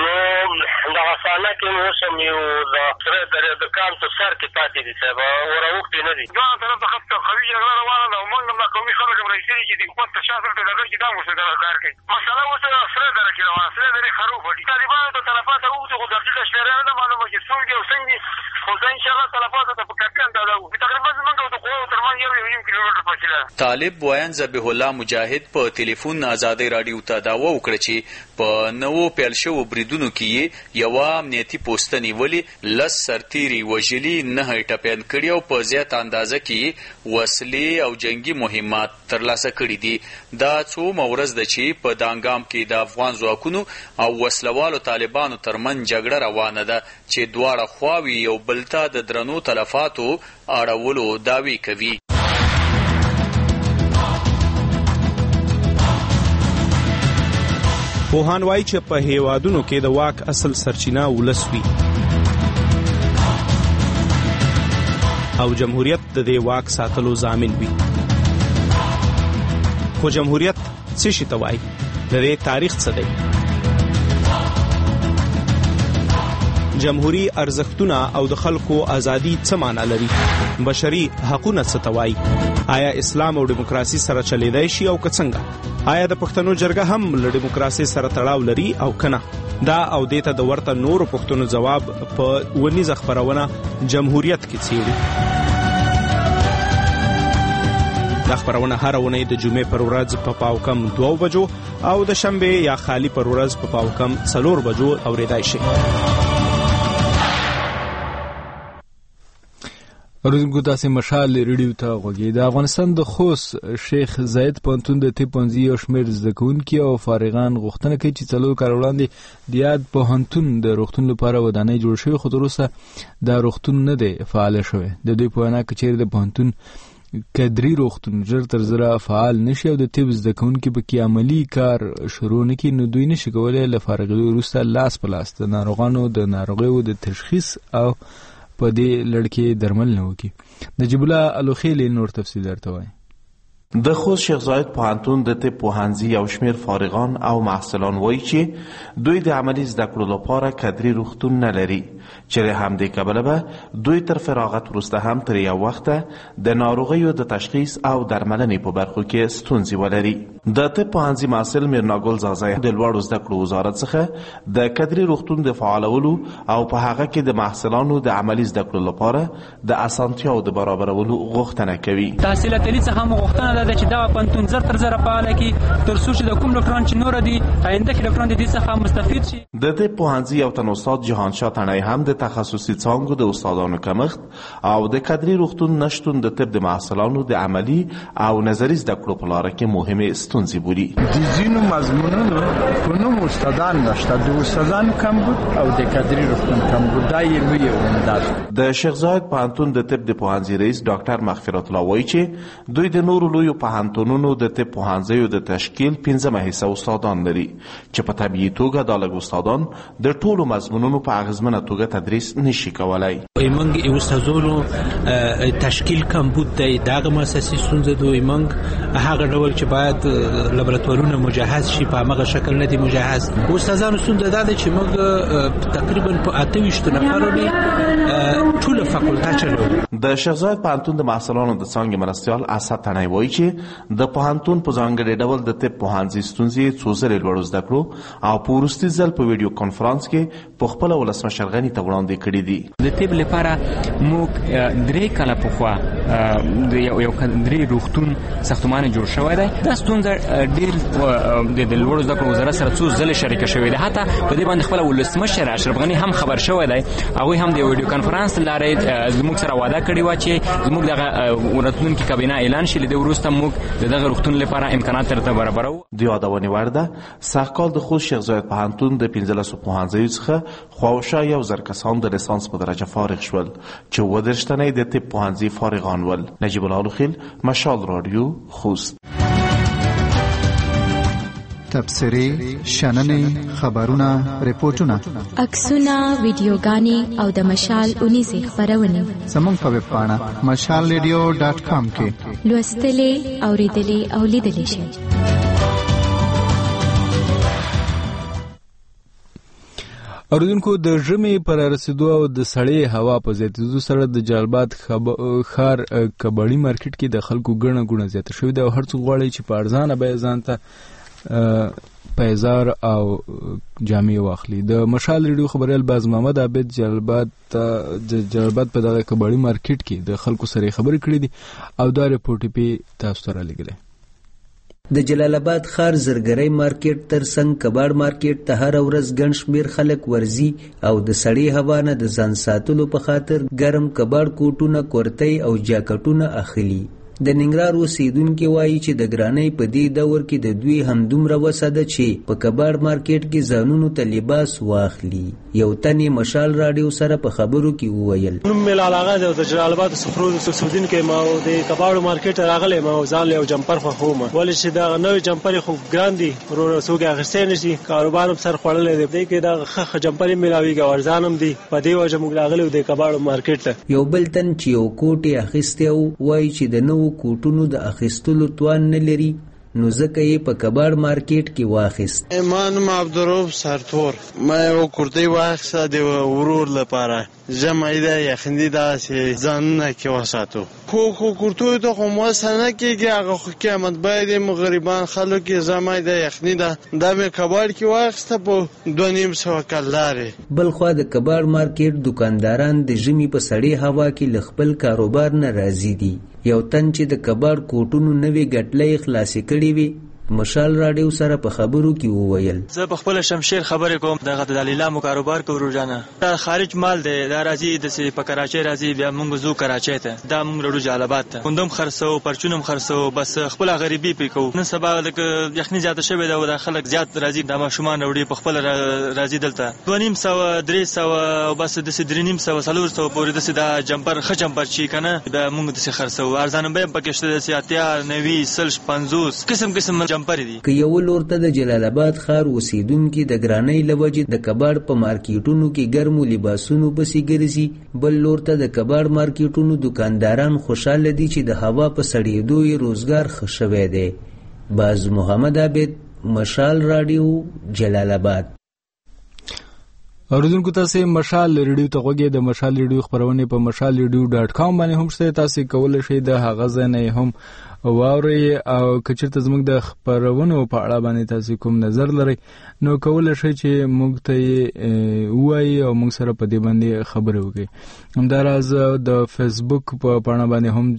[SPEAKER 7] نو دا اسانه کې مو سم یو د سره درې د کان ته سر کې پاتې دي صاحب وروختي نه دي. دا طرف ته خپل خوي جګړه روانه ده مونږ ما کومي خلک راځي چې د خپل تشافر ته دغه چې دا مو سره کار کوي. مسله وسه سره درکې روانه سره درې خرو پټي طالبانو ته تلفات او د دقیقه شمیره نه معلومه چې څنګه او څنګه خو ځان ان شاء الله تلفات ته په کټن دا و تقریبا زمونږ د قوت ترمن یو یو کیلومتر فاصله.
[SPEAKER 15] طالب وایان ذبیح الله مجاهد په ټلیفون آزادۍ رادیو ته داوا وکړه چې په نوو پیل شوو بریدونو کې یو امنیتي پوسټ نیولي لس سرتیري وژلي نه ټپیان کړي او په زیات اندازه کې وسلې او جنگي مهمات ترلاسه کړي دي. دا څو مورز ده چې په دانګام کې د افغان ځواکونو او وسلوالو طالبانو ترمن جګړه روانه ده چې دواړه خواوې یو بل ته د درنو تلفاتو اړولو دعوی کوي.
[SPEAKER 14] پوهان وایي چې په هیوادونو کې د واک اصل سرچینه ولس وي او جمهوریت د دې واک ساتلو ضامن وي. خو جمهوریت څه شي ته وایي؟ د دې تاریخ څه دی؟ جمهوری ارزښتونه او د خلکو ازادي څه معنا لري؟ بشري حقوقونه څه ته وایي؟ آیا اسلام او دیموکراسي سره چلیدای شي او که څنګه؟ آیا د پښتنو جرګه هم له دیموکراسي سره تړاو لري او کنه؟ دا او دیته د ورته نورو پښتنو جواب په ونیزه خبرونه جمهوریت کې څیړي. دا خبرونه هر ونه د جمعې پر ورځ په پاو کم دوه بجو او د شنبه یا خالی پر ورځ په پاو کم څلور بجو اوریدای شي.
[SPEAKER 1] روزګو تاسو مشال ریډیو ته غوږی. د افغانستان د خوست شیخ زاید پونتون د تی پونځي او شمیر زکونکي او فارغان غوښتنه کوي چې څلور کال وړاندې د یاد پوهنتون د روغتون لپاره ودانۍ جوړ شوی خو تر اوسه دا روغتون نه دی فعال شوی. د دوی په وینا کې چیرې د پوهنتون کدري روغتون ژر تر ژره فعال نشي او د طب زده کوونکي پکې عملی کار شروع نکړي نو دوی نشي کولی له فارغېدو وروسته لاس په لاس د ناروغانو د ناروغیو د تشخیص او په دې لړ درمل نه وکړي. نجیب الله الوخیلی نور تفصیل درته وایي.
[SPEAKER 16] د خوست شیخ زاید پوهنتون د طب پوهنځي یو شمیر فارغان او محصلان وایي چې دوی د عملي زده کړو لپاره کدري روغتون نه لري چې له همدې کبله به دوی تر فراغت وروسته هم تر یو وخته د ناروغیو د تشخیص او درملنې په برخو کې ستونزې ولري. د طب پوهنځي محصل میرناګل زازای د لوړو زده کړو وزارت څخه د کدري روغتون د فعالولو او په هغه کې د محصلانو د عملي زده کړو لپاره د اسانتیاو د برابرولو غوښتنه کوي.
[SPEAKER 17] تحصیل تللی څخه هم غوښتنه ده چې دا پنتون زر تر زر فعال کی تر څو چې د کوم ډاکټران چې نور دي آینده کې ډاکټران دي څخه مستفید شي.
[SPEAKER 16] د طب پوهنځي یو تن استاد جهانشاه تڼۍ هم د تخصصي څانګو د استادانو کمښت او د کدري روغتون نشتون د طب د محصلانو د عملي او نظري زده کړو په لاره کې مهمه ستونزې بولي.
[SPEAKER 18] د ځینو مضمونونو کوم استادان نشته، د استادانو کم بود او د کدري روغتون کم بود. دا یې لوی ونداز.
[SPEAKER 16] د شیخ زاید پوهنتون د طب د پوهنځي رئیس ډاکټر مغفرت الله وایي چې دوی د نورو لویو پوهنتونونو د طب پوهنځیو د تشکیل پنځمه حصه استادان لري چې په طبیعي توګه دا لږ استادان د ټولو مضمونونو په اغیزمنه توګه تدریس نشي کولای.
[SPEAKER 19] ایمنګ استادانو تشکیل کم بود دی دغه مؤسسې ستونزه دوی ایمنګ هغه ډول چې باید لابراتوارونه مجهز شي په هغه شکل نه دي مجهز. استادانو ستونزه دا ده چې موږ تقریبا په اته ویشت نفر ټول ټول فاکولټه چلو.
[SPEAKER 16] د شیخ زاید پوهنتون د محصلانو د څانګې مرستیال اسد تڼۍ وایي چې د پوهنتون په ځانګړي ډول د طب پوهنځي ستونزې څو ځلې لوړ زده کړو او په وروستي ځل په ویډیو کانفرانس کې په خپله ولسمشر غني ته وړاندې کړي دي.
[SPEAKER 5] د طب لپاره موږ درې کاله پخوا د یو درې روغتون ساختمان جوړ شوی دی. دا ستونزه ډېر د لوړو زده کړو وزارت سره څو ځلې شریکه شوې ده. حتی په دې باندې خپله ولسمشر اشرف غني هم خبر شوی دی. هغوی هم د ویډیو کانفرانس له لارې زموږ سره وعده کړې وه چې زموږ دغه راتلونکي کابینه اعلان شي، له دې وروسته موږ د دغه روغتون لپاره امکانات درته برابرو.
[SPEAKER 16] د یادونې وړ ده سږکال د خوست شیخ زاید پوهنتون د پنځلسو پوهنځیو څخه خواوشا یو زر کسان د لیسانس په درجه فارغ شول چې اووه دېرش تنه د طب پوهنځي فارغان ول. نجیب الله لوخیل، مشال رادیو، خوست.
[SPEAKER 9] تبصرې، شننې، خبرونه، ریپورتونه،
[SPEAKER 6] عکسونه، ویډیوګانې او د مشال اونیزې خپرونې
[SPEAKER 9] زموږ په ویب پاڼه مشال ریډیو ډاټ کام کې
[SPEAKER 6] لوستلې، اورېدلې او لیدلې شئ.
[SPEAKER 1] اوریدونکو، د ژمي پر رسیدو او د سړې هوا په زیاتېدو سره د جلبات ښار کباړي مارکیټ کې د خلکو ګڼه ګوڼه زیاته شوې ده او هر څوک غواړي چې په ارزانه بیه ځان ته پیزار او جامې واخلي. د مشال ریډیو خبریال باز محمد عابد جلبات د جلبات په دغه کباړي مارکیټ کې د خلکو سره خبرې کړې دي او دا ریپورټ په تاسو ته رالیږلی.
[SPEAKER 20] د جلال آباد ښار زرګرۍ مارکیټ ترڅنګ کباړ مارکیټ ته هر ورځ ګڼ شمېر خلک ورځي او د سړې هوا نه د ځان ساتلو په خاطر ګرم کباړ کوټونه، کورتۍ او جاکټونه اخلي. د ننګرهار اوسیدونکي وایي چې د ګرانۍ په دې دور کې د دوی همدومره وسه ده چې په کباړ مارکیټ کې ځانونو ته لباس واخلي. یو تن یې مشال راډیو سره په خبرو کې وویل:
[SPEAKER 21] نوم مې لال آغا دی او د جلال آباد صفرو اوسیدونکی یم او د کباړو مارکیټ راغلی یم او ځان له یو جمپر خوښوم. ولې چې دغه نوی جمپر خو ګران دي، ورور څوک اخیستی نه شي، کاروبار هم سر خوړلی دی. دې کې دغه ښه جمپر یې میلاویږي او ارزان هم دي. په دې وجه موږ راغلي د کباړو مارکیټ ته.
[SPEAKER 20] یو بل تن چې یو کوټ یې اخیستی و وایي چې د نوو کوټونو د اخیستلو توان نه لري، نو ځکه یې په کباړ مارکیټ کې واخیست.
[SPEAKER 22] ما نوم عبدالرؤف سرتور، ما یو کورتۍ واخیسته د ورور لپاره. ژمی ده، یخني ده، چې ځانونه کې وساتو. خو خو کورتیو ته خو موسه نه کېږي، هغه خو قیمت بیه دی. مو غریبان خلکو کې ژمی ده، یخني ده، دا مې کباړ کې واخیسته په دوه نیم سوه کلدارې.
[SPEAKER 20] بل خوا د کباړ مارکیټ دکانداران د ژمي په سړې هوا کې له خپل کاروبار نه راضي دي. یو تن چې د کباړ کوټونو نوې ګټلۍ خلاصې کړې وي مشال راډیو سره په خبرو کې وویل:
[SPEAKER 21] زه په خپل شمشیر خبرې کوم. دغه د لیلامو کاروبار کوم روزانه. دا خارج مال دی، دا راځي د په کراچۍ راځي، بیا موږ زو کراچۍ ته، دا موږ لرو جلال آباد ته. کوندم خرڅو، پرچونم خرڅو، بس خپل غریبي پې کوو. نن سبا د یخني زیاته شوې ده او د خلک زیات راځي، د ماشومان وړي په خپل راځي دلته. دوه نیم سوه، درې سوه او بس داسې درې نیم سوه، څلور سوه پورې داسې دا جمپر ښه جمپر چې که نه بیا موږ داسې خرڅو. ارزانه بیه پکې شته، داسې اتیا، نوي، سل، پنځوس قسم قسم جمپر دي.
[SPEAKER 20] که یو لور ته د جلال آباد ښار اوسیدونکي د ګرانۍ له وجې د کباړ په مارکیټونو کې ګرمو لباسونو پسې ګرځي، بل لور ته د کباړ مارکیټونو دکانداران خوشحاله دي چې د هوا په سړېدو یې روزګار ښه شوی دی. باز محمد عابد، مشال راډیو، جلال آباد.
[SPEAKER 1] اوریدونکو، تاسو مشال ریډیو ته غوږی. د مشال ریډیو خبرونه په مشال ریډیو ډاټ کام باندې هم شته. تاسو کولای شئ د هغه ځای نه هم واورئ او که چېرته زموږ د خپرونو په اړه باندې تاسو کوم نظر لرئ نو کولای شئ چې موږ ته یې ووایئ او موږ سره په دې باندې خبرې وکړئ. همداراز د فیسبوک په پاڼه باندې هم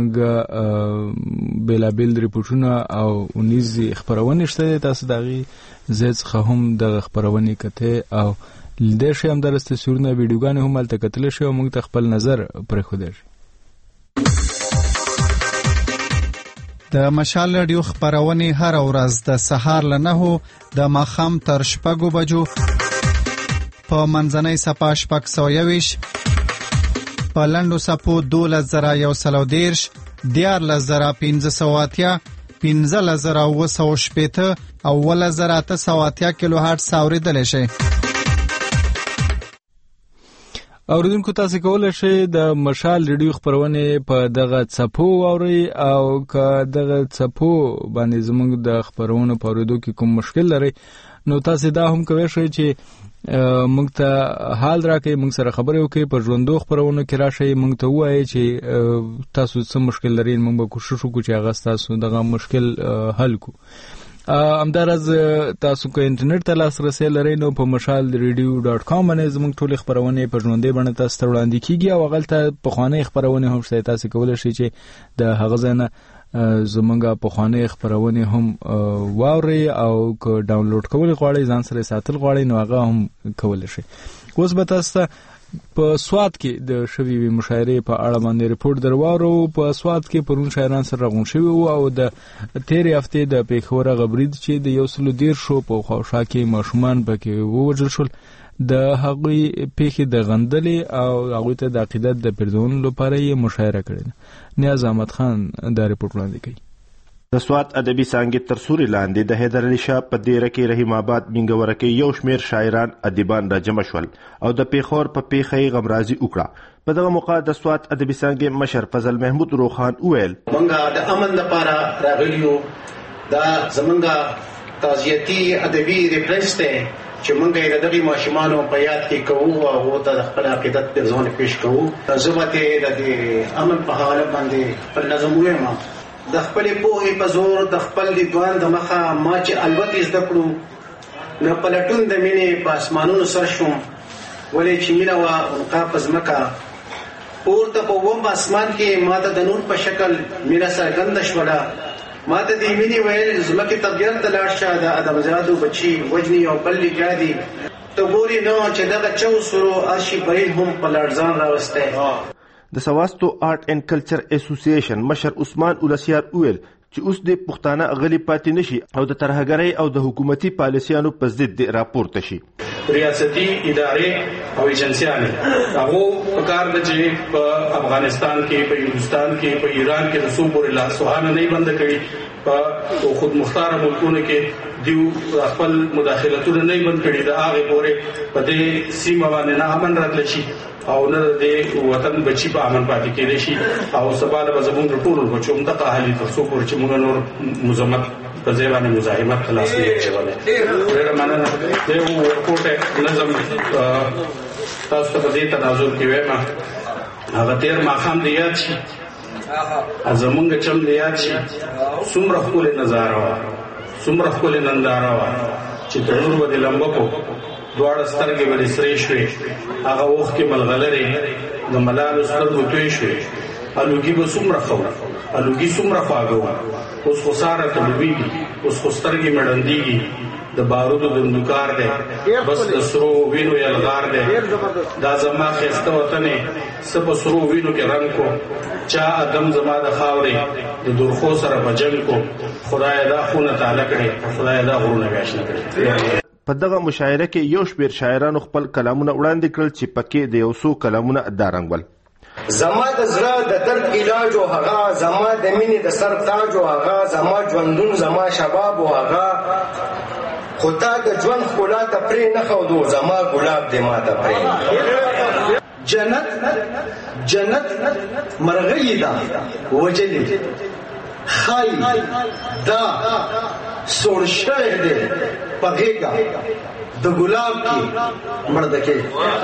[SPEAKER 1] زموږ بېلابېل ریپورټونه او اونیزې خپرونې شته. تاسو د هغې ځای څخه هم دغه خپرونې کتئ او لیدی شئ. همداراز تصویرونه، ویډیوګانې هم هلته کتلی شئ او موږ ته خپل نظر پرېښودی شئ.
[SPEAKER 9] د مشال راډیو خپرونې هر ورځ د سهار له نهو د ماښام تر شپږو بجو په منځنۍ صفحه شپږ سوه یوویشت، په لنډو صفحو دولس زره یو سل او دېرش، دیارلس زره پنځه سوه اتیا، پنځلس زره اووه سوه شپېته او اوولس زره اته سوه اتیا کیلو هرټز اورېدلی شئ. اوریدونکو، تاسو کولای شئ د مشال ریډیو خپرونې په دغه څپو واورئ او که دغه څپو باندې زموږ د خپرونو په اورېدو کې کوم مشکل لرئ نو تاسو دا هم کولی شئ چې
[SPEAKER 1] موږ ته حال راکړئ، موږ سره خبرې وکړئ، په ژوندو خپرونو کې راشئ، موږ ته ووایئ چې تاسو څه مشکل لرئ، موږ به کوشش وکړو چې هغه ستاسو دغه مشکل حل کړو. همداراز تاسو که انټرنیټ ته لاسرسی لرئ نو په مشال ریډیو ډاټ کام باندې زموږ ټولې خپرونې په ژوندۍ بڼه تاسو ته وړاندې کیږي او هغلته پخوانۍ خپرونې هم شته، تاسو کولی شئ چې د هغه ځای نه زمونږه پخوانۍ خپرونې هم واورئ او که ډاونلوډ کول غواړئ، ځان سره ساتل غواړئ نو هغه هم کولی شئ. اوس به تاسو ته په سوات کې د شوې مشاعرې په اړه باندې ریپورت درواورو. په سوات کې پرون شاعران سره راغونډ شوي وو او د تېرې هفتې د پېښور هغه برید چې د یو سلو دېرشو په خواوشا کې ماشومان پکې ووژل شول، د هغوی پیښې د غندلې او هغوی ته د عقیدت د پرځولو لپاره یې مشاعره کړې ده. نیاز احمد خان دا ریپورټ وړاندې کوي.
[SPEAKER 14] د سوات ادبي څانګې تر سوري لاندې د حیدر علي شاه په دیره کې رحیم آباد منګوره کې یو شمېر شاعران ادیبان راجمع شول او د پیښور په پیښه یې غمرازي وکړه. په دغه موقع د سوات ادبي څانګې مشر فضل محمود روخان وویل
[SPEAKER 2] موږ د امن لپاره راغلي یو، دا زموږ تعزیتي ادبي ریفرنس دی چې موږ یې د دغې ماشومانو په یاد کې کوو او هغو ته د خپل عقیدت پرځونه پیش کوو. زه به د دې امن په حواله باندې خپل نظم ووایم. د خپلې پوهې په زور د خپل لیدوان د مخه ما چې الوتې زده کړو نو په لټون د مینې په اسمانونو سر شوم، ولې چې مینه وه عنقا په ځمکه پورته په اووم اسمان کې ما ته د نور په شکل مینه څرګنده شوله. ما ته دې مینې ویل ځمکې طبیعت ته لاړ شه، د ادمزادو بچي وجني او بل بیا دي ته ګورې نو چې دغه چو سرو ارشي بریل هم په لړزان راوستی.
[SPEAKER 14] د سواستو آرټ اینڈ کلچر اسوسییشن مشر عثمان اولسیار وویل چې اوس د پښتانه غلي پاتې نشي او د ترهګرۍ او د حکومتي پالیسیانو په ضد راپورته شي.
[SPEAKER 3] ریاستي ادارې او ایجنسیانې هغه په کار د چې په افغانستان کې، په هندوستان کې، په ایران کې د څو پورې لاسوهانه نه بند کړي، په خود مختار ملکونو کې دیو خپل مداخلتونه نه بند کړي، د هغه پورې په دې سیمه باندې نه امن راتل شي او نه د وطن بچی په امن پاتې کېدې شي او سباله به زموږ ټول بچو هم دغه حالي تر څو پورې چې موږ نور مزمت په ځای باندې مزاحمت خلاص نه کېږي. ډېره مننه. د یو ورکوټ نظم تاسو ته په دې تناظر کې وایم هغه تېر ماښام د یاد شي، زمونږ چم د یاد شي، څومره ښکلې نظاره وه، څومره ښکلې ننداره وه چې تنور به د لمبکو دواړه سترګې به دې سرې شوې، هغه وخت کې ملغلرې د ملالو سترګو توی شوې، الوګي به څومره ښه وه، الوګي څومره خواږه وه، اوس خو ساره ته ډوبېږي، اوس خو سترګې مې ړندېږي، د بارودو دندوکار دی، بس د سرو وینو یلغار دی، دا زما ښایسته وطن یې څه په سرو وینو کې رنګ کو، چا ادم زما د خاورې د درخو سره په جنګ کو، خدای دا خونه تاله کړې، خدای دا غرونه بیا شنه کړې.
[SPEAKER 14] په دغه مشاعره کې یو شمېر شاعرانو خپل کلامونه وړاندې کړل چې پکې د یو څو کلامونه دا رنګول
[SPEAKER 8] زما د زړه د درد علاج او هغه، زما د مینې د سر تاج او هغه، زما ژوندون زما شباب او هغه، خو تا د ژوند ښکلا ته پرې نه ښودو، زما ګلاب دې ما ته پرې. جنت جنت مرغۍ ده وجلې خای دا سوړ شوی دی په غېږه د ګلاب کې مړده کې.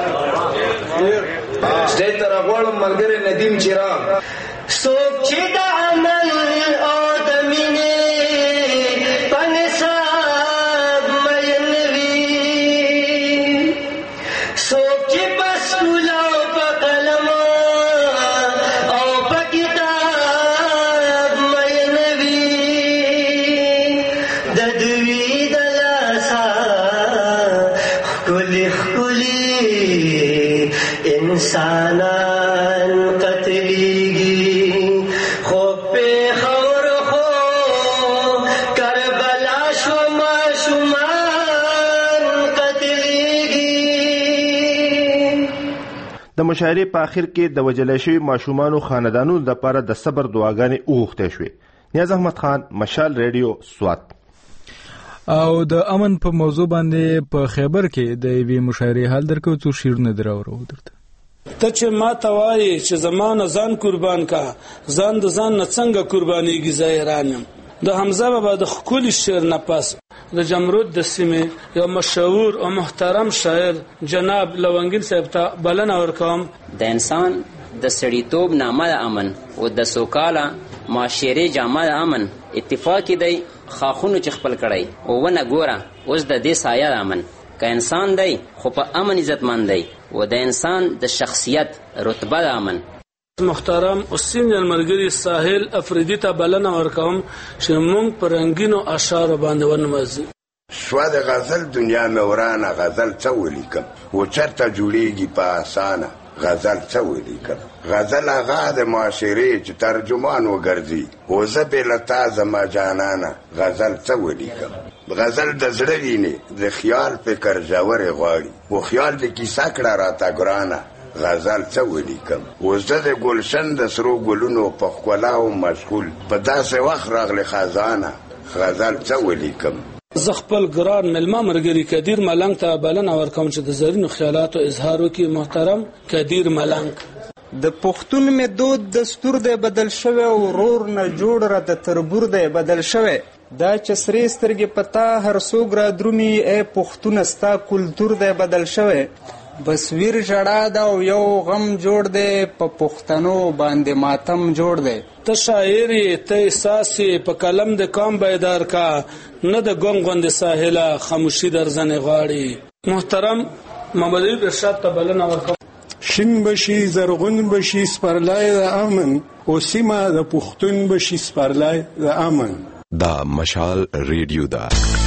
[SPEAKER 8] سټیج ته راغواړم ملګری ندیم چراغ. څوک چې د عمل او د مینې په نصاب مین وي، څوک چې په سکول او په قلم او په کتاب مین وي، د دوی د لاسه ښکلي ښکلي انسانان قتلیږي، خو پېښور خو کربلا شو ماشومان قتلیږي.
[SPEAKER 14] د مشاعرې په آخر کې د وژل شوي ماشومانو خاندانونو لپاره د صبر دعاګانې وغوښتې شوې. نیاز احمد خان، مشال ریډیو، سوات.
[SPEAKER 1] او د امن په موضوع باندې په خیبر کې د یوې مشاعرې حال درکو څو شعرونه دراوړو درته.
[SPEAKER 23] ته چې ما ته وایې چې زما نه ځان قربان کا، ځان د ځان نه څنګه قربانېږي، زه حیران یم. د حمزه بابا د ښکلي شعر نه پس د جمرود د سیمې یو مشهور او محترم شاعر جناب لونګین صاحب ته بلنه ورکوم.
[SPEAKER 4] د انسان د سړیتوب نامه د امن او د سوکاله معاشرې جامه د امن اتفاق دی خاخونو چې خپل کړی او ونه ګوره اوس د دې سایه د امن که انسان دی خو په امن عزتمند دی و د انسان د شخصیت رتبه د امن.
[SPEAKER 23] محترم حسین المرګری ساحل افریدی ته بلنه ورکوم چې موږ په رنگینو اشعارو باندې ونمازي.
[SPEAKER 10] شوا د غزل دنیا مې ورانه غزل څه ولیکم و چرته جوړیږي په اسانه غزل څه ولیکم. غزل هغه د معاشرې چې ترجمان وګرځي و زه بې له تا زما جانانه غزل څه ولیکم. غزل د زړه ویني د خیال فکر ژورې غواړي و خیال د کیسه کړه راته ګرانه غزل څه ولیکم. و زه د ګلشن د سرو ګلونو په ښکلاو مشغول په داسې وخت راغلی خزانه غزل څه ولیکم.
[SPEAKER 23] زه خپل ګران مېلمه ملګري کدیر ملنګ ته بلنه ورکوم چې د زرینو خیالاتو اظهار وکړي. محترم کدیر ملنګ.
[SPEAKER 11] د پښتون مې دود دستور دی بدل شوی او ورور نه جوړ را د تربور دی بدل شوی. دا چې سرې سترګې پتا هر څوک را درومي ای پښتونه ستا کلتور دی بدل شوی. بس ویر ژړا ده او یو غم جوړ دی په پښتنو باندې ماتم جوړ دی.
[SPEAKER 23] ته شاعر یې ته احساس یې په قلم د قام بیدار کا نه د ګم غوندې ساحله خاموشي در ځنې غواړي. محترم محمد ایوب ارشاد ته بلنه ورکوم.
[SPEAKER 24] شین بشي زرغون بشي سپرلای د امن او سیمه د پښتون بشي سپرلای د امن.
[SPEAKER 25] دا مشال ریډیو دا